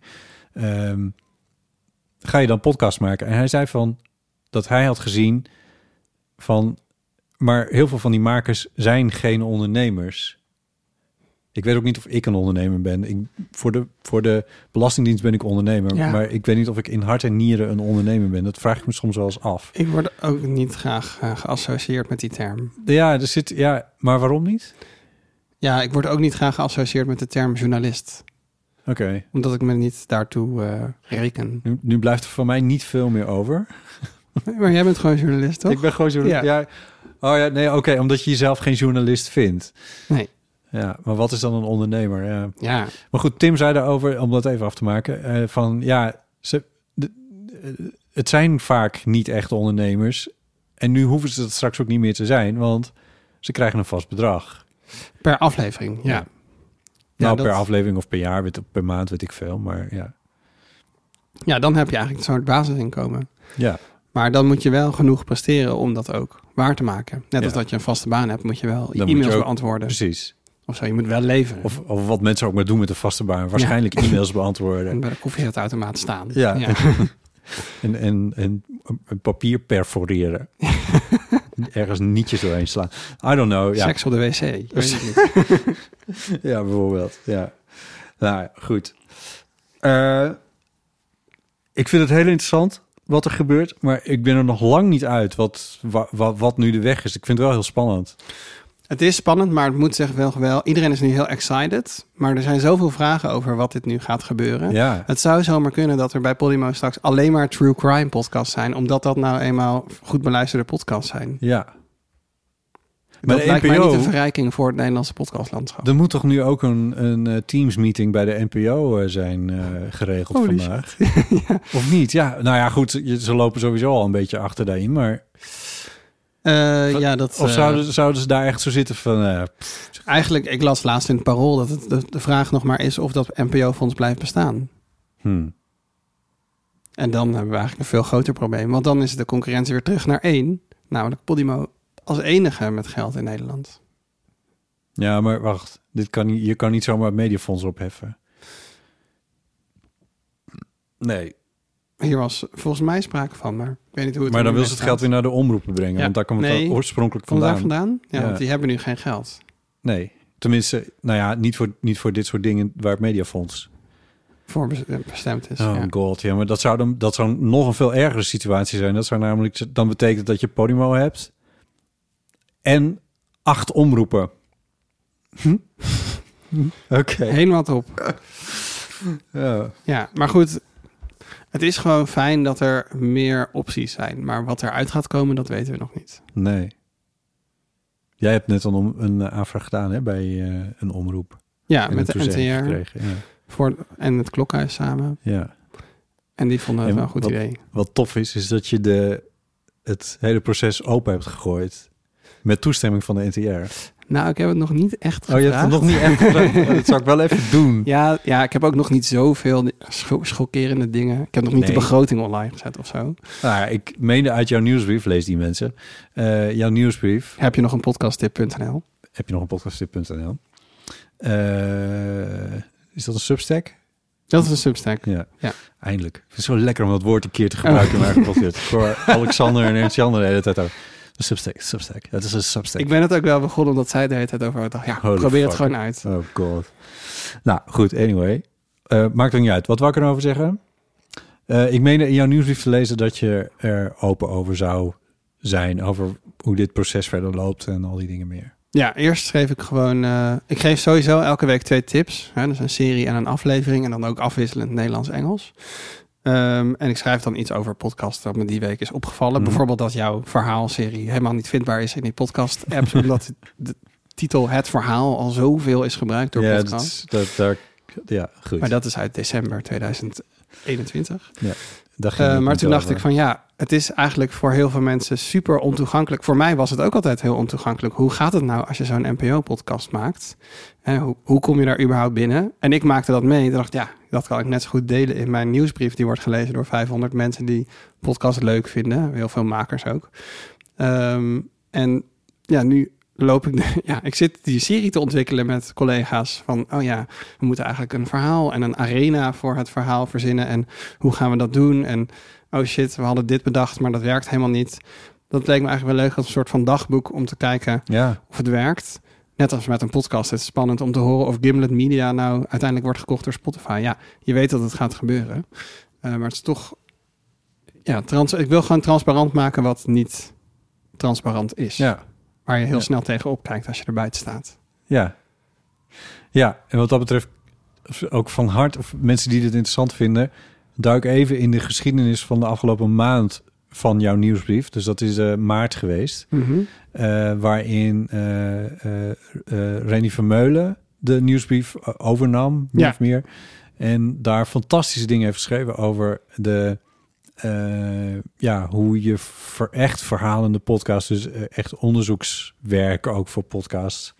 ga je dan podcast maken. En hij zei van dat hij had gezien van, maar heel veel van die makers zijn geen ondernemers. Ik weet ook niet of ik een ondernemer ben. Voor de Belastingdienst ben ik ondernemer. Ja. Maar ik weet niet of ik in hart en nieren een ondernemer ben. Dat vraag ik me soms wel eens af. Ik word ook niet graag geassocieerd met die term. Ja, maar waarom niet? Ja, ik word ook niet graag geassocieerd met de term journalist. Oké. Omdat ik me niet daartoe reken. Nu blijft er voor mij niet veel meer over. Maar jij bent gewoon journalist, toch? Ik ben gewoon journalist, ja. Oh ja, nee, oké, omdat je jezelf geen journalist vindt. Nee. Ja, maar wat is dan een ondernemer? Ja. Maar goed, Tim zei daarover, om dat even af te maken, van ja, het zijn vaak niet echt ondernemers. En nu hoeven ze dat straks ook niet meer te zijn, want ze krijgen een vast bedrag. Per aflevering, ja. Nou, per aflevering of per jaar, per maand, weet ik veel. Maar ja. Ja, dan heb je eigenlijk een soort basisinkomen. Ja. Maar dan moet je wel genoeg presteren om dat ook waar te maken. Net als Ja. dat je een vaste baan hebt, moet je wel Dan e-mails moet je ook- beantwoorden. Precies. Of zo, je moet wel leveren. Of wat mensen ook maar doen met een vaste baan. Waarschijnlijk e-mails beantwoorden. En bij de koffiezetautomaat staan. Ja. En papier perforeren. Ergens nietjes doorheen slaan. I don't know. Ja. Seks op de wc. Ik weet het niet. Ja, bijvoorbeeld. Ja. Nou, goed. Ik vind het heel interessant wat er gebeurt. Maar ik ben er nog lang niet uit wat nu de weg is. Ik vind het wel heel spannend. Het is spannend, maar het moet zich wel. Iedereen is nu heel excited. Maar er zijn zoveel vragen over wat dit nu gaat gebeuren. Ja. Het zou zomaar kunnen dat er bij Podimo straks alleen maar true crime podcasts zijn. Omdat dat nou eenmaal goed beluisterde podcasts zijn. Ja. Maar dat de lijkt mij NPO niet een verrijking voor het Nederlandse podcastlandschap. Er moet toch nu ook een Teams-meeting bij de NPO zijn geregeld Holy vandaag? Of niet? Ja, nou ja, goed. Ze lopen sowieso al een beetje achter daarin, maar... Of zouden ze daar echt zo zitten van... Eigenlijk, ik las laatst in het Parool dat het de vraag nog maar is of dat NPO-fonds blijft bestaan. En dan hebben we eigenlijk een veel groter probleem. Want dan is de concurrentie weer terug naar 1. Namelijk Podimo als enige met geld in Nederland. Ja, maar wacht. Je kan niet zomaar het Mediafonds opheffen. Nee. Hier was volgens mij sprake van, maar ik weet niet hoe het... Maar dan wil ze het geld weer naar de omroepen brengen. Ja. Want daar komt het oorspronkelijk vandaan. Komt daar vandaan? Ja, want die hebben nu geen geld. Nee. Tenminste, nou ja, niet voor dit soort dingen waar het Mediafonds voor bestemd is. Oh god, ja, maar dat zou nog een veel ergere situatie zijn. Dat zou namelijk dan betekenen dat je Podimo hebt en 8 omroepen. Oké. Helemaal top. Ja, maar goed, het is gewoon fijn dat er meer opties zijn. Maar wat eruit gaat komen, dat weten we nog niet. Nee. Jij hebt net een aanvraag gedaan hè, bij een omroep. Ja, met de NTR. Ja. En het Klokhuis samen. Ja. En die vonden het wel een goed idee. Wat tof is dat je het hele proces open hebt gegooid. Met toestemming van de NTR. Nou, ik heb het nog niet echt gevraagd. Oh, je hebt het nog niet echt gevraagd? Dat zou ik wel even doen. Ja, ik heb ook nog niet zoveel schokkerende dingen. Ik heb nog niet de begroting online gezet of zo. Nou ja, ik meende uit jouw nieuwsbrief, lees die mensen. Jouw nieuwsbrief. Heb je nog een podcasttip.nl? Is dat een Substack? Dat is een Substack. Ja. Eindelijk. Ik vind het zo lekker om dat woord een keer te gebruiken in mijn podcast. Ik hoor Alexander en Ernst-Jan de hele tijd over. Substack. Dat is een Substack. Ik ben het ook wel begonnen omdat zij de hele tijd over dacht. Ja, probeer het gewoon uit. Oh god. Nou, goed. Anyway. Maakt er niet uit. Wat wou ik erover zeggen? Ik meende in jouw nieuwsbrief te lezen dat je er open over zou zijn. Over hoe dit proces verder loopt en al die dingen meer. Ja, eerst schreef ik gewoon... ik geef sowieso elke week 2 tips. Hè, dus een serie en een aflevering. En dan ook afwisselend Nederlands-Engels. En ik schrijf dan iets over podcast dat me die week is opgevallen. Bijvoorbeeld dat jouw verhaalserie helemaal niet vindbaar is in die podcast-apps. Omdat de titel Het Verhaal al zoveel is gebruikt door podcast. Ja, goed. Maar dat is uit december 2021. Ja, maar toen dacht ik van het is eigenlijk voor heel veel mensen super ontoegankelijk. Voor mij was het ook altijd heel ontoegankelijk. Hoe gaat het nou als je zo'n NPO-podcast maakt? Hoe kom je daar überhaupt binnen? En ik maakte dat mee. Ik dacht, dat kan ik net zo goed delen in mijn nieuwsbrief. Die wordt gelezen door 500 mensen die podcast leuk vinden. Heel veel makers ook. En nu loop ik... ik zit die serie te ontwikkelen met collega's van... we moeten eigenlijk een verhaal en een arena voor het verhaal verzinnen. En hoe gaan we dat doen? En oh shit, we hadden dit bedacht, maar dat werkt helemaal niet. Dat leek me eigenlijk wel leuk als een soort van dagboek om te kijken of het werkt. Net als met een podcast. Het is spannend om te horen of Gimlet Media nou uiteindelijk wordt gekocht door Spotify. Ja, je weet dat het gaat gebeuren. Maar het is toch... ik wil gewoon transparant maken wat niet transparant is. Ja. Waar je heel snel tegenop kijkt als je er buiten staat. Ja, en wat dat betreft ook van hart, of mensen die dit interessant vinden, duik even in de geschiedenis van de afgelopen maand van jouw nieuwsbrief. Dus dat is maart geweest. Mm-hmm. Waarin Reni Vermeulen de nieuwsbrief overnam, min of meer. En daar fantastische dingen heeft geschreven over de hoe je echt verhalende podcasts, dus echt onderzoekswerk ook voor podcasts.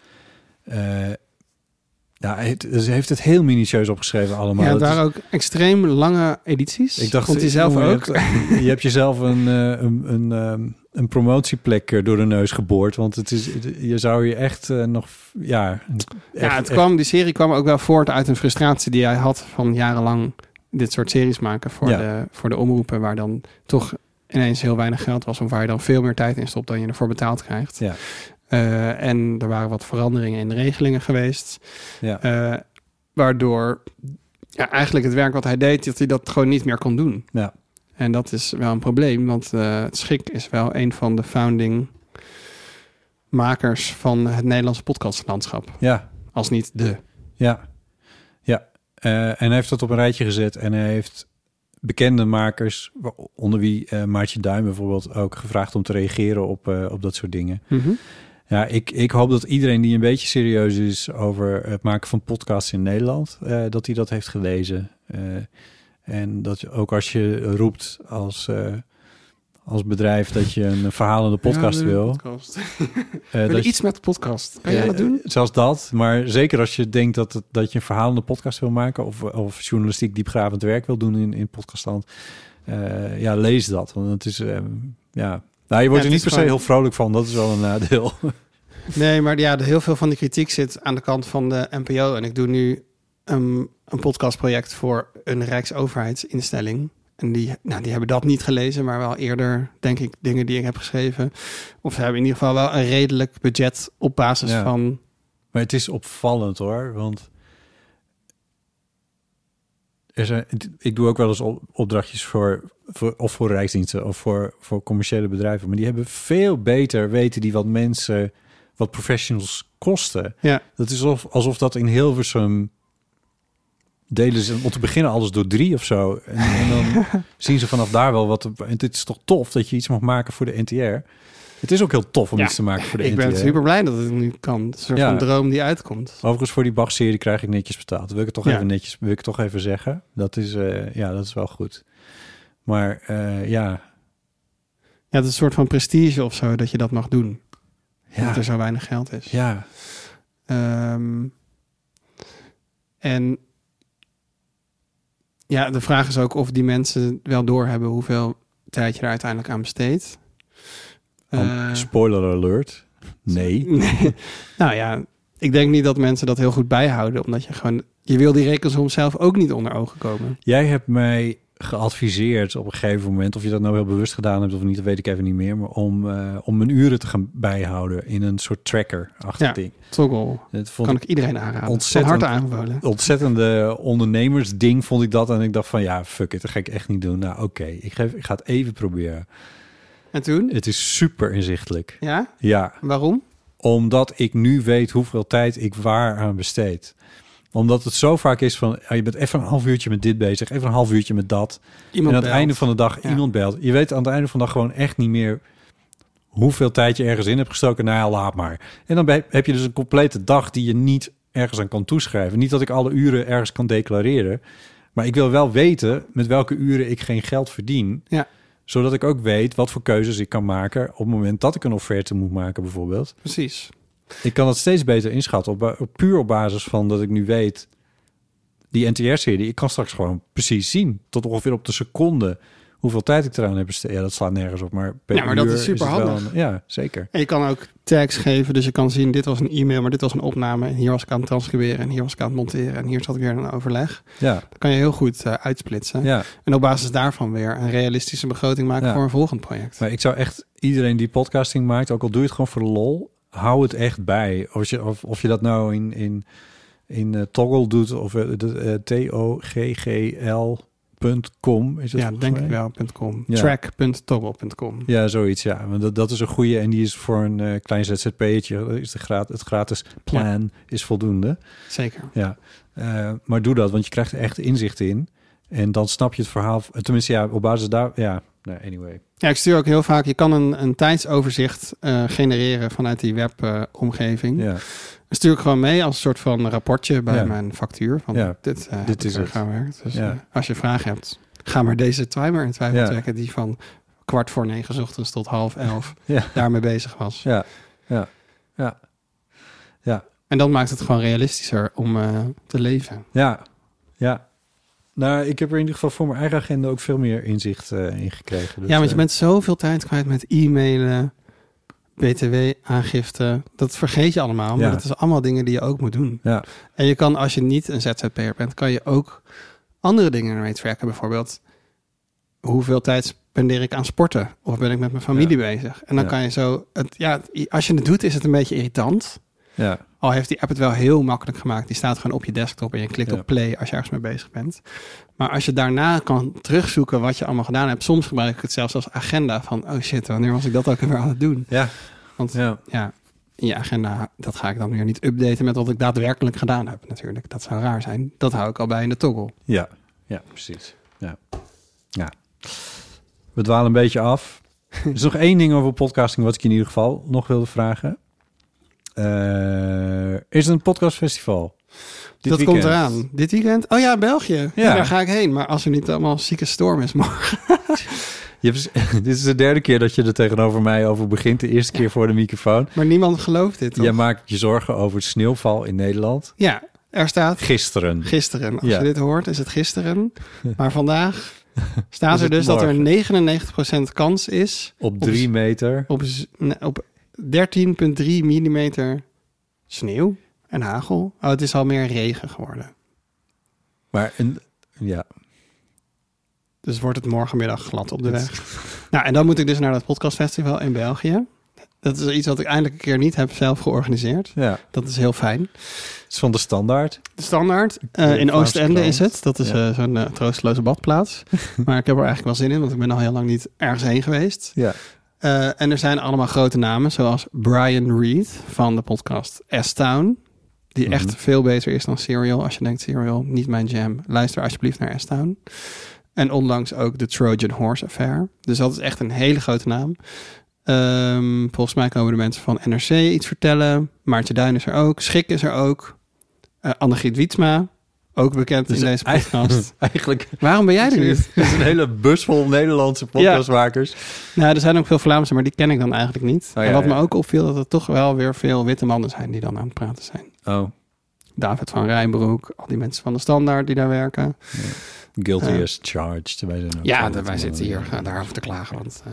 Ze heeft het heel minutieus opgeschreven allemaal. Ja, het waren ook extreem lange edities. Ik dacht, vond hij zelf ook. Je hebt jezelf een promotieplek door de neus geboord, want je zou je echt nog... Die serie kwam ook wel voort uit een frustratie die hij had van jarenlang dit soort series maken voor de omroepen, waar dan toch ineens heel weinig geld was, of waar je dan veel meer tijd in stopt dan je ervoor betaald krijgt. Ja. En er waren wat veranderingen in de regelingen geweest. Ja. Waardoor eigenlijk het werk wat hij deed, dat hij dat gewoon niet meer kon doen. Ja. En dat is wel een probleem, want het Schik is wel een van de founding makers van het Nederlandse podcastlandschap. Ja. Als niet de. Ja. En hij heeft dat op een rijtje gezet en hij heeft bekende makers, onder wie Maartje Duin bijvoorbeeld, ook gevraagd om te reageren op dat soort dingen. Mm-hmm. Ja, ik hoop dat iedereen die een beetje serieus is over het maken van podcasts in Nederland, dat hij dat heeft gelezen. En dat je, ook als je roept als bedrijf dat je een verhalende podcast wil. Podcast. Iets met de podcast. Kan jij dat doen? Zelfs dat. Maar zeker als je denkt dat je een verhalende podcast wil maken of journalistiek diepgravend werk wil doen in podcastland. Lees dat. Want het is... je wordt er niet per se heel vrolijk van. Dat is wel een nadeel. Nee, maar heel veel van die kritiek zit aan de kant van de NPO. En ik doe nu een podcastproject voor een rijksoverheidsinstelling. En die hebben dat niet gelezen, maar wel eerder, denk ik, dingen die ik heb geschreven. Of ze hebben in ieder geval wel een redelijk budget op basis van... Maar het is opvallend hoor, want ik doe ook wel eens opdrachtjes voor rijksdiensten of voor commerciële bedrijven. Maar die hebben veel beter weten die wat professionals kosten. Ja. Dat is alsof dat in Hilversum delen ze om te beginnen alles door 3 of zo. En dan zien ze vanaf daar wel wat... En het is toch tof dat je iets mag maken voor de NTR. Het is ook heel tof om iets te maken voor de NTR. Ik ben super blij dat het nu kan. Het is een soort van droom die uitkomt. Overigens voor die Bach-serie krijg ik netjes betaald. Wil ik toch even zeggen. Dat is wel goed. Maar Ja, het is een soort van prestige of zo dat je dat mag doen. Omdat er zo weinig geld is. Ja. En de vraag is ook of die mensen wel doorhebben hoeveel tijd je er uiteindelijk aan besteedt. Spoiler alert. Nee. Nou ja, ik denk niet dat mensen dat heel goed bijhouden, omdat je wil die rekensom zelf ook niet onder ogen komen. Jij hebt mij geadviseerd op een gegeven moment, of je dat nou heel bewust gedaan hebt of niet, dat weet ik even niet meer, maar om mijn uren te gaan bijhouden in een soort tracker-achtig ding. Toggle. Kan ik iedereen aanraden. Van harte aanbevolen. Ontzettende ondernemersding vond ik dat. En ik dacht van fuck it, dat ga ik echt niet doen. Nou oké, ik ga het even proberen. En toen? Het is super inzichtelijk. Ja? Ja. Waarom? Omdat ik nu weet hoeveel tijd ik waar aan besteed. Omdat het zo vaak is van, je bent even een half uurtje met dit bezig, even een half uurtje met dat. Iemand en aan het einde van de dag iemand belt. Je weet aan het einde van de dag gewoon echt niet meer hoeveel tijd je ergens in hebt gestoken. Nou ja, laat maar. En dan heb je dus een complete dag die je niet ergens aan kan toeschrijven. Niet dat ik alle uren ergens kan declareren. Maar ik wil wel weten met welke uren ik geen geld verdien. Ja. Zodat ik ook weet wat voor keuzes ik kan maken op het moment dat ik een offerte moet maken bijvoorbeeld. Precies. Ik kan het steeds beter inschatten. Puur op basis van dat ik nu weet, die NTR-serie, ik kan straks gewoon precies zien, tot ongeveer op de seconde, hoeveel tijd ik eraan heb besteed. Ja, dat slaat nergens op, maar per uur dat is super handig. Ja, zeker. En je kan ook tags geven, dus je kan zien, dit was een e-mail, maar dit was een opname. En hier was ik aan het transcriberen en hier was ik aan het monteren en hier zat ik weer in een overleg. Ja. Dat kan je heel goed uitsplitsen. Ja. En op basis daarvan weer een realistische begroting maken voor een volgend project. Maar ik zou echt iedereen die podcasting maakt, ook al doe je het gewoon voor de lol, hou het echt bij. Of je dat nou in Toggle doet of TOGGL.com is het. Ja, denk ik wel, .com. Ja. Track.toggle.com. Ja, zoiets, ja. Want dat is een goede en die is voor een klein ZZP'tje. Het gratis plan is voldoende. Zeker. Ja, maar doe dat, want je krijgt er echt inzicht in. En dan snap je het verhaal. Tenminste, op basis daar... anyway. Ja, ik stuur ook heel vaak... Je kan een tijdsoverzicht genereren vanuit die webomgeving. Ja. Dat stuur ik gewoon mee als een soort van rapportje bij mijn factuur. Van dit is het. Gaan werkt. Dus als je vragen hebt, Ga maar deze timer in twijfel trekken die van 8:45 's ochtends tot 10:30 daarmee bezig was. Ja. En dat maakt het gewoon realistischer om te leven. Ja. Nou, ik heb er in ieder geval voor mijn eigen agenda ook veel meer inzicht in gekregen. Dus, ja, want je bent zoveel tijd kwijt met e-mailen, btw-aangifte. Dat vergeet je allemaal, maar dat is allemaal dingen die je ook moet doen. Ja. En je kan, als je niet een ZZP'er bent, kan je ook andere dingen ermee tracken. Bijvoorbeeld, hoeveel tijd spendeer ik aan sporten? Of ben ik met mijn familie bezig? En dan kan je zo... als je het doet, is het een beetje irritant. Ja. Al heeft die app het wel heel makkelijk gemaakt. Die staat gewoon op je desktop en je klikt op play als je ergens mee bezig bent. Maar als je daarna kan terugzoeken wat je allemaal gedaan hebt. Soms gebruik ik het zelfs als agenda van... oh shit, wanneer was ik dat ook weer aan het doen? Ja. Want in je agenda, dat ga ik dan weer niet updaten met wat ik daadwerkelijk gedaan heb natuurlijk. Dat zou raar zijn. Dat hou ik al bij in de toggle. Ja, precies. Ja. We dwalen een beetje af. Er is nog één ding over podcasting wat ik in ieder geval nog wilde vragen. Is het een podcastfestival? Dat komt eraan. Dit weekend? Oh ja, België. Ja, daar ga ik heen. Maar als er niet allemaal zieke storm is morgen. Dit is de derde keer dat je er tegenover mij over begint. De eerste keer voor de microfoon. Maar niemand gelooft dit, toch? Jij maakt je zorgen over het sneeuwval in Nederland. Ja, er staat... Gisteren. Als je dit hoort, is het gisteren. Maar vandaag staat er dus morgen. Dat er 99% kans is... Op 3 meter. Op 13,3 millimeter sneeuw en hagel. Oh, het is al meer regen geworden. Maar, Dus wordt het morgenmiddag glad op de weg. Nou, en dan moet ik dus naar dat podcastfestival in België. Dat is iets wat ik eindelijk een keer niet heb zelf georganiseerd. Ja. Dat is heel fijn. Het is van de Standaard. De Standaard. In Oostende is het. Dat is zo'n troosteloze badplaats. Maar ik heb er eigenlijk wel zin in, want ik ben al heel lang niet ergens heen geweest. Ja. En er zijn allemaal grote namen, zoals Brian Reed van de podcast S-Town. Die echt veel beter is dan Serial. Als je denkt, Serial, niet mijn jam. Luister alsjeblieft naar S-Town. En onlangs ook de Trojan Horse Affair. Dus dat is echt een hele grote naam. Volgens mij komen de mensen van NRC iets vertellen. Maartje Duin is er ook. Schik is er ook. Annegriet Wietsma, ook bekend in deze podcast. Eigenlijk. Waarom ben jij er niet? Het is een hele bus vol Nederlandse podcastmakers. Nou, er zijn ook veel Vlaamse, maar die ken ik dan eigenlijk niet. En wat me ook opviel, dat er toch wel weer veel witte mannen zijn die dan aan het praten zijn. Oh. David van Rijnbroek, al die mensen van de Standaard die daar werken. Ja. Guilty as charged. Wij zijn ook wij zitten hier daarover te klagen. Want,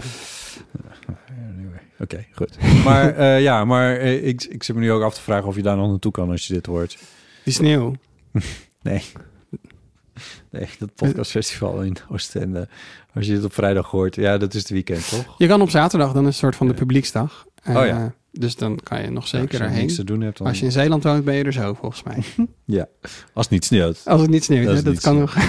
Oké, goed. Maar, ik zit me nu ook af te vragen of je daar nog naartoe kan als je dit hoort. Die sneeuw? Nee, dat podcastfestival in Oostende. Als je dit op vrijdag hoort, dat is het weekend, toch? Je kan op zaterdag, dan is een soort van de publieksdag. Dus dan kan je nog zeker erheen. Niks te doen hebt, dan... Als je in Zeeland woont, ben je er zo, volgens mij. Ja, als het niet sneeuwt. Als het niet sneeuwt, dat kan nog.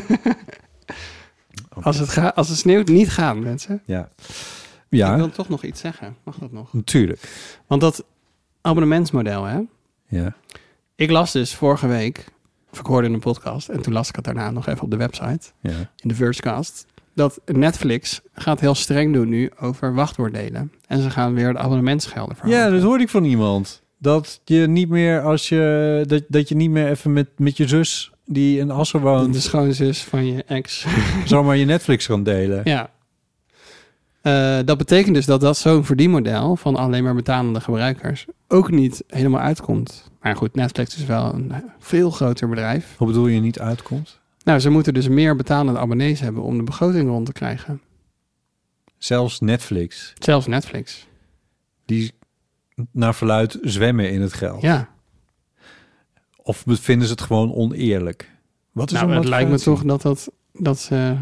Okay. Als het sneeuwt, niet gaan, mensen. Ja. Ik wil toch nog iets zeggen. Mag dat nog? Natuurlijk. Want dat abonnementsmodel, hè? Ja. Ik las dus vorige week, of ik hoorde in een podcast, en toen las ik het daarna nog even op de website, in de Vergecast, dat Netflix gaat heel streng doen nu over wachtwoorddelen. En ze gaan weer de abonnementsgelden verhogen. Ja, dat hoorde ik van iemand. Dat je niet meer dat je niet meer even met je zus die in Assen woont, de schoonzus van je ex, zomaar je Netflix kan delen. Ja. Dat betekent dus dat zo'n verdienmodel van alleen maar betalende gebruikers ook niet helemaal uitkomt. Maar goed, Netflix is wel een veel groter bedrijf. Hoe bedoel je niet uitkomt? Nou, ze moeten dus meer betalende abonnees hebben om de begroting rond te krijgen. Zelfs Netflix? Zelfs Netflix. Die naar verluidt zwemmen in het geld. Ja. Of vinden ze het gewoon oneerlijk? Wat is het lijkt me toch dat ze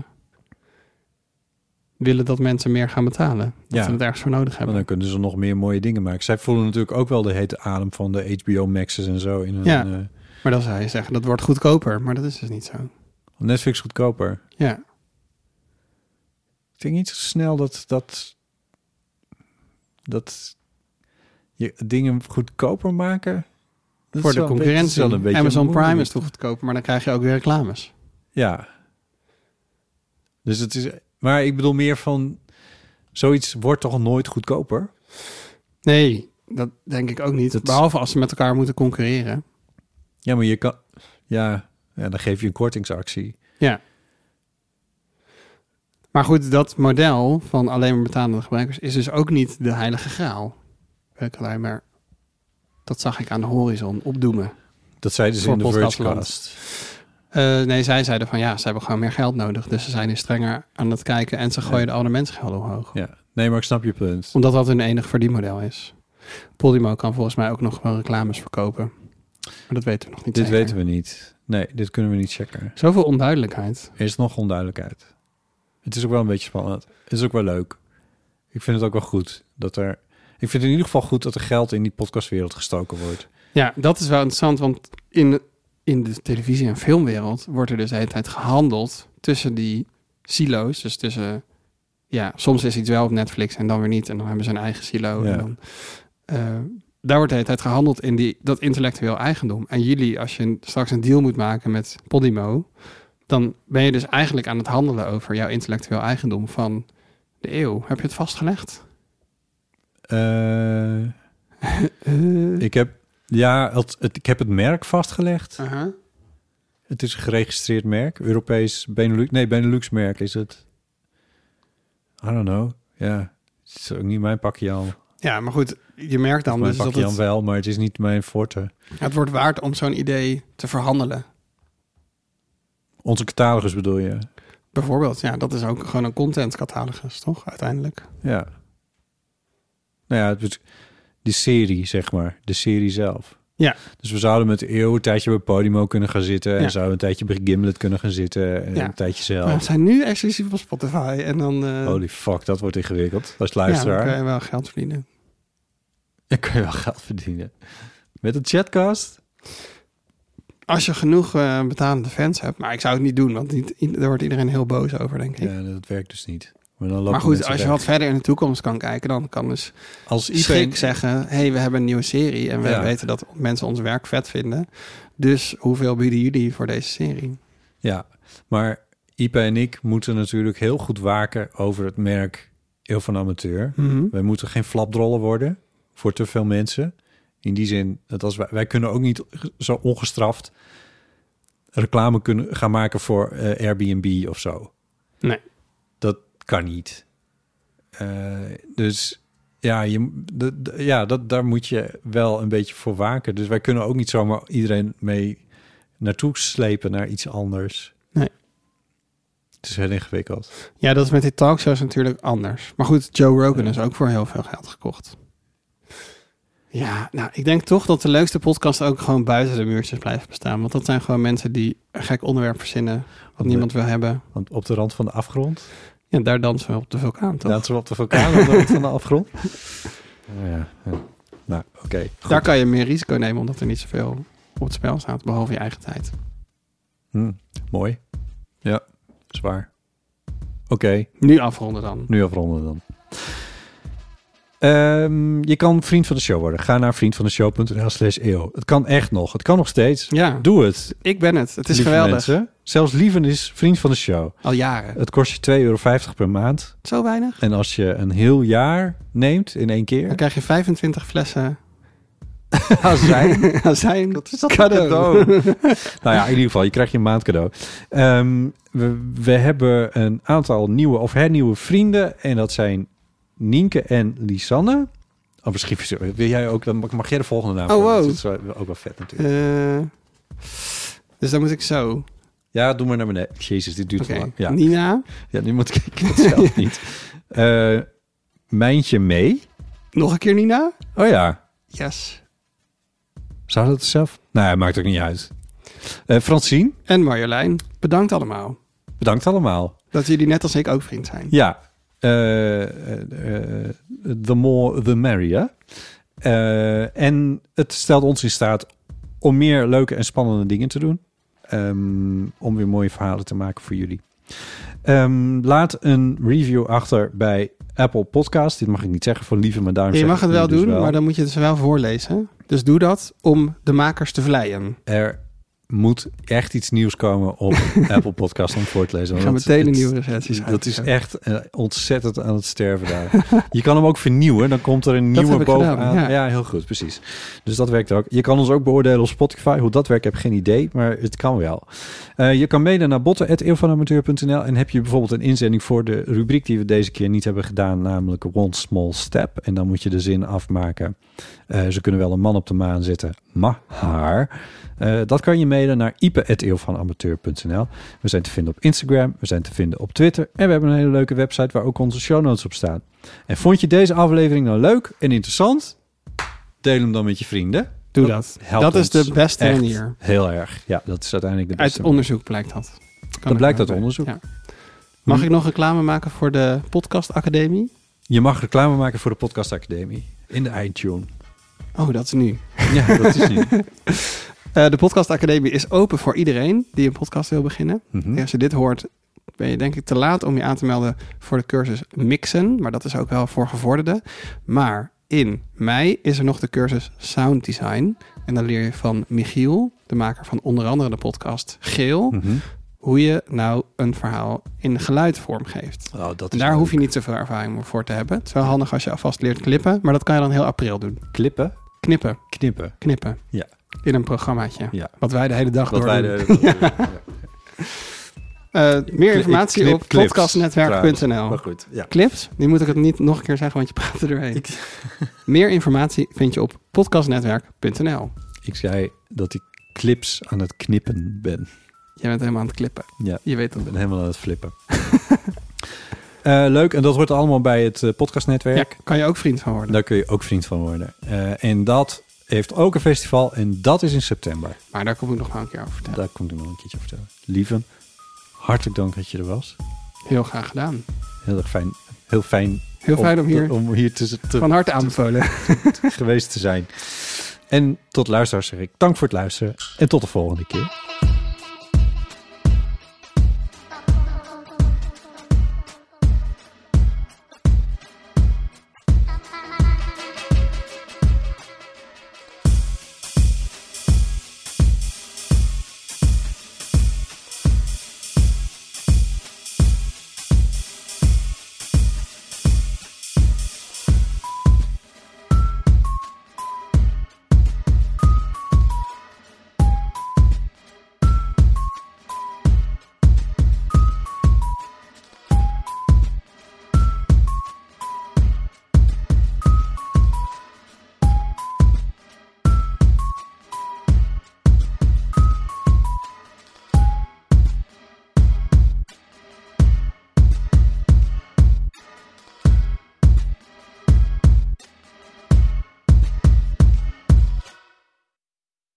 willen dat mensen meer gaan betalen. Dat ze het ergens voor nodig hebben. Maar dan kunnen ze nog meer mooie dingen maken. Zij voelen natuurlijk ook wel de hete adem van de HBO Max's en zo. Maar dan zou je zeggen, dat wordt goedkoper. Maar dat is dus niet zo. Netflix goedkoper? Ja. Ik denk niet zo snel dat je dingen goedkoper maken. Dat voor de concurrentie. Amazon Prime is toch goedkoper, maar dan krijg je ook weer reclames. Ja. Dus het is... Maar ik bedoel meer van... Zoiets wordt toch nooit goedkoper? Nee, dat denk ik ook niet. Behalve als ze met elkaar moeten concurreren. Ja, maar je kan... Ja, dan geef je een kortingsactie. Ja. Maar goed, dat model van alleen maar betalende gebruikers is dus ook niet de heilige graal. Maar dat zag ik aan de horizon opdoemen. Dat zeiden ze Voor in de Podcastland. Vergecast. Nee, zij zeiden van ze hebben gewoon meer geld nodig. Dus ze zijn nu strenger aan het kijken en ze gooien de abonnementsgelden omhoog. Ja, nee, maar ik snap je punt. Omdat dat hun enig verdienmodel is. Podimo kan volgens mij ook nog wel reclames verkopen. Maar dat weten we nog niet Dit zeker. weten we niet. Nee, dit kunnen we niet checken. Zoveel onduidelijkheid. Er is nog onduidelijkheid. Het is ook wel een beetje spannend. Het is ook wel leuk. Ik vind het ook wel goed dat er... Ik vind het in ieder geval goed dat er geld in die podcastwereld gestoken wordt. Ja, dat is wel interessant, want in de televisie- en filmwereld wordt er dus de hele tijd gehandeld tussen die silo's. Dus tussen, soms is iets wel op Netflix en dan weer niet. En dan hebben ze een eigen silo. Ja. En dan, daar wordt de hele tijd gehandeld in dat intellectueel eigendom. En jullie, als je straks een deal moet maken met Podimo, dan ben je dus eigenlijk aan het handelen over jouw intellectueel eigendom van de eeuw. Heb je het vastgelegd? Ik heb het merk vastgelegd. Uh-huh. Het is een geregistreerd merk. Europees Benelux merk is het. I don't know. Ja, het is ook niet mijn pakje aan. Ja, maar goed, je merkt dan Mijn dus dat pakje aan het, wel, maar het is niet mijn forte. het wordt waard om zo'n idee te verhandelen. Onze catalogus bedoel je? Bijvoorbeeld, dat is ook gewoon een contentcatalogus, toch? Uiteindelijk. Ja. Nou ja, het is die serie, zeg maar. De serie zelf. Ja. Dus we zouden met de eeuw een tijdje bij Podimo kunnen gaan zitten. En Ja. zouden een tijdje bij Gimlet kunnen gaan zitten. En een tijdje zelf. Maar we zijn nu exclusief op Spotify. En dan... Holy fuck, dat wordt ingewikkeld. Als dan luisteraar. kan je wel geld verdienen. Dan kun je wel geld verdienen. Met een chatcast? Als je genoeg betalende fans hebt. Maar ik zou het niet doen, want daar wordt iedereen heel boos over, denk ik. Ja, dat werkt dus niet. Maar, dan lopen Maar goed, mensen als je weg. wat verder in de toekomst kan kijken, dan kan dus Als Schik zeggen, we hebben een nieuwe serie en we weten dat mensen ons werk vet vinden. Dus hoeveel bieden jullie voor deze serie? Ja, maar Ipe en ik moeten natuurlijk heel goed waken over het merk Eeuw van Amateur. Mhm. Wij moeten geen flapdrollen worden voor te veel mensen. In die zin, dat als wij kunnen ook niet zo ongestraft reclame kunnen gaan maken voor Airbnb of zo. Nee. Dat kan niet. Dus daar moet je wel een beetje voor waken. Dus wij kunnen ook niet zomaar iedereen mee naartoe slepen naar iets anders. Nee. Het is heel ingewikkeld. Ja, dat is met die talkshows natuurlijk anders. Maar goed, Joe Rogan is ook voor heel veel geld gekocht. Ja, nou, ik denk toch dat de leukste podcasts ook gewoon buiten de muurtjes blijven bestaan. Want dat zijn gewoon mensen die een gek onderwerp verzinnen wat niemand wil hebben. Want op de rand van de afgrond? Ja, daar dansen we op de vulkaan, toch? Dansen we op de vulkaan op de rand van de afgrond? Ja. Nou, oké. Daar kan je meer risico nemen, omdat er niet zoveel op het spel staat, behalve je eigen tijd. Mooi. Ja, zwaar. Oké. Nu afronden dan. Je kan vriend van de show worden. Ga naar vriendvandeshow.nl/eeuw. Het kan echt nog. Het kan nog steeds. Ja. Doe het. Ik ben het. Het is Lieve geweldig. mensen. Zelfs Lieven is vriend van de show. Al jaren. Het kost je €2,50 per maand. Zo weinig? En als je een heel jaar neemt in één keer... Dan krijg je 25 flessen azijn. azijn. Wat is dat cadeau? Nou ja, in ieder geval, je krijgt je maand cadeau. We hebben een aantal nieuwe of hernieuwe vrienden. En dat zijn Nienke en Lisanne. Oh, misschien wil jij ook... Dan mag jij de volgende naam. Oh, wow. Dat is ook wel vet natuurlijk. Dus dan moet ik zo. Ja, doe maar naar beneden. Jezus, dit duurt te lang. Ja. Nina. Ja, nu moet ik het zelf niet. Mijntje mee. Nog een keer Nina? Oh ja. Yes. Zou dat zelf? Nou ja, maakt ook niet uit. Francine. En Marjolein. Bedankt allemaal. Bedankt allemaal. Dat jullie net als ik ook vriend zijn. Ja. The more, the merrier. En het stelt ons in staat om meer leuke en spannende dingen te doen. Om weer mooie verhalen te maken voor jullie. Laat een review achter bij Apple Podcast. Dit mag ik niet zeggen voor Lieve, maar daarom Je zeg mag ik het wel nu dus doen, maar dan moet je het wel voorlezen. Dus doe dat om de makers te vleien. Er moet echt iets nieuws komen op Apple Podcast om voor te lezen. Ik ga meteen een nieuwe recensie Dat is echt ontzettend aan het sterven daar. Je kan hem ook vernieuwen. Dan komt er een nieuwe bovenaan. Gedaan, ja, heel goed, precies. Dus dat werkt ook. Je kan ons ook beoordelen op Spotify. Hoe dat werkt, heb ik geen idee. Maar het kan wel. Je kan mailen naar botten@eeuwvanamateur.nl. En heb je bijvoorbeeld een inzending voor de rubriek die we deze keer niet hebben gedaan. Namelijk One Small Step. En dan moet je de zin afmaken. Ze kunnen wel een man op de maan zetten. Maar... dat kan je mailen naar ipe@eeuwvanamateur.nl. We zijn te vinden op Instagram, we zijn te vinden op Twitter... en we hebben een hele leuke website waar ook onze show notes op staan. En vond je deze aflevering nou leuk en interessant? Deel hem dan met je vrienden. Doe dat. Dat is de beste manier. Heel erg. Ja, dat is uiteindelijk de beste Uit onderzoek blijkt dat. Dat blijkt uit onderzoek. Ja. Mag ik nog reclame maken voor de Podcast Academie? Je mag reclame maken voor de Podcast Academie in de iTunes. Oh, dat is nu. Ja, dat is nu. De Podcast Academie is open voor iedereen die een podcast wil beginnen. Mm-hmm. Als je dit hoort, ben je denk ik te laat om je aan te melden voor de cursus Mixen. Maar dat is ook wel voor gevorderden. Maar in mei is er nog de cursus Sound Design. En dan leer je van Michiel, de maker van onder andere de podcast Geel... Mm-hmm. hoe je nou een verhaal in geluid vormgeeft. Oh, dat is en daar leuk. hoef je niet zoveel ervaring voor te hebben. Het is wel handig als je alvast leert klippen. Maar dat kan je dan heel april doen. Klippen? Knippen. Knippen. Ja. In een programmaatje. Ja. Wat wij de hele dag door doen. Ja. Meer informatie op podcastnetwerk.nl. Maar goed, ja. Clips? Nu moet ik het niet nog een keer zeggen, want je praat er doorheen. Meer informatie vind je op podcastnetwerk.nl. Ik zei dat ik clips aan het knippen ben. Jij bent helemaal aan het klippen. Ja, je weet dat. Ik ben helemaal aan het flippen. Leuk, en dat wordt allemaal bij het podcastnetwerk. Ja, kan je ook vriend van worden. Daar kun je ook vriend van worden. En dat heeft ook een festival en dat is in september. Maar daar kom ik nog wel een keer over vertellen. Daar kom ik nog een keertje over vertellen. Lieve, hartelijk dank dat je er was. Heel graag gedaan. Heel erg fijn. Heel fijn om hier te van harte aanbevolen geweest te zijn. En tot luisteraars zeg ik dank voor het luisteren en tot de volgende keer.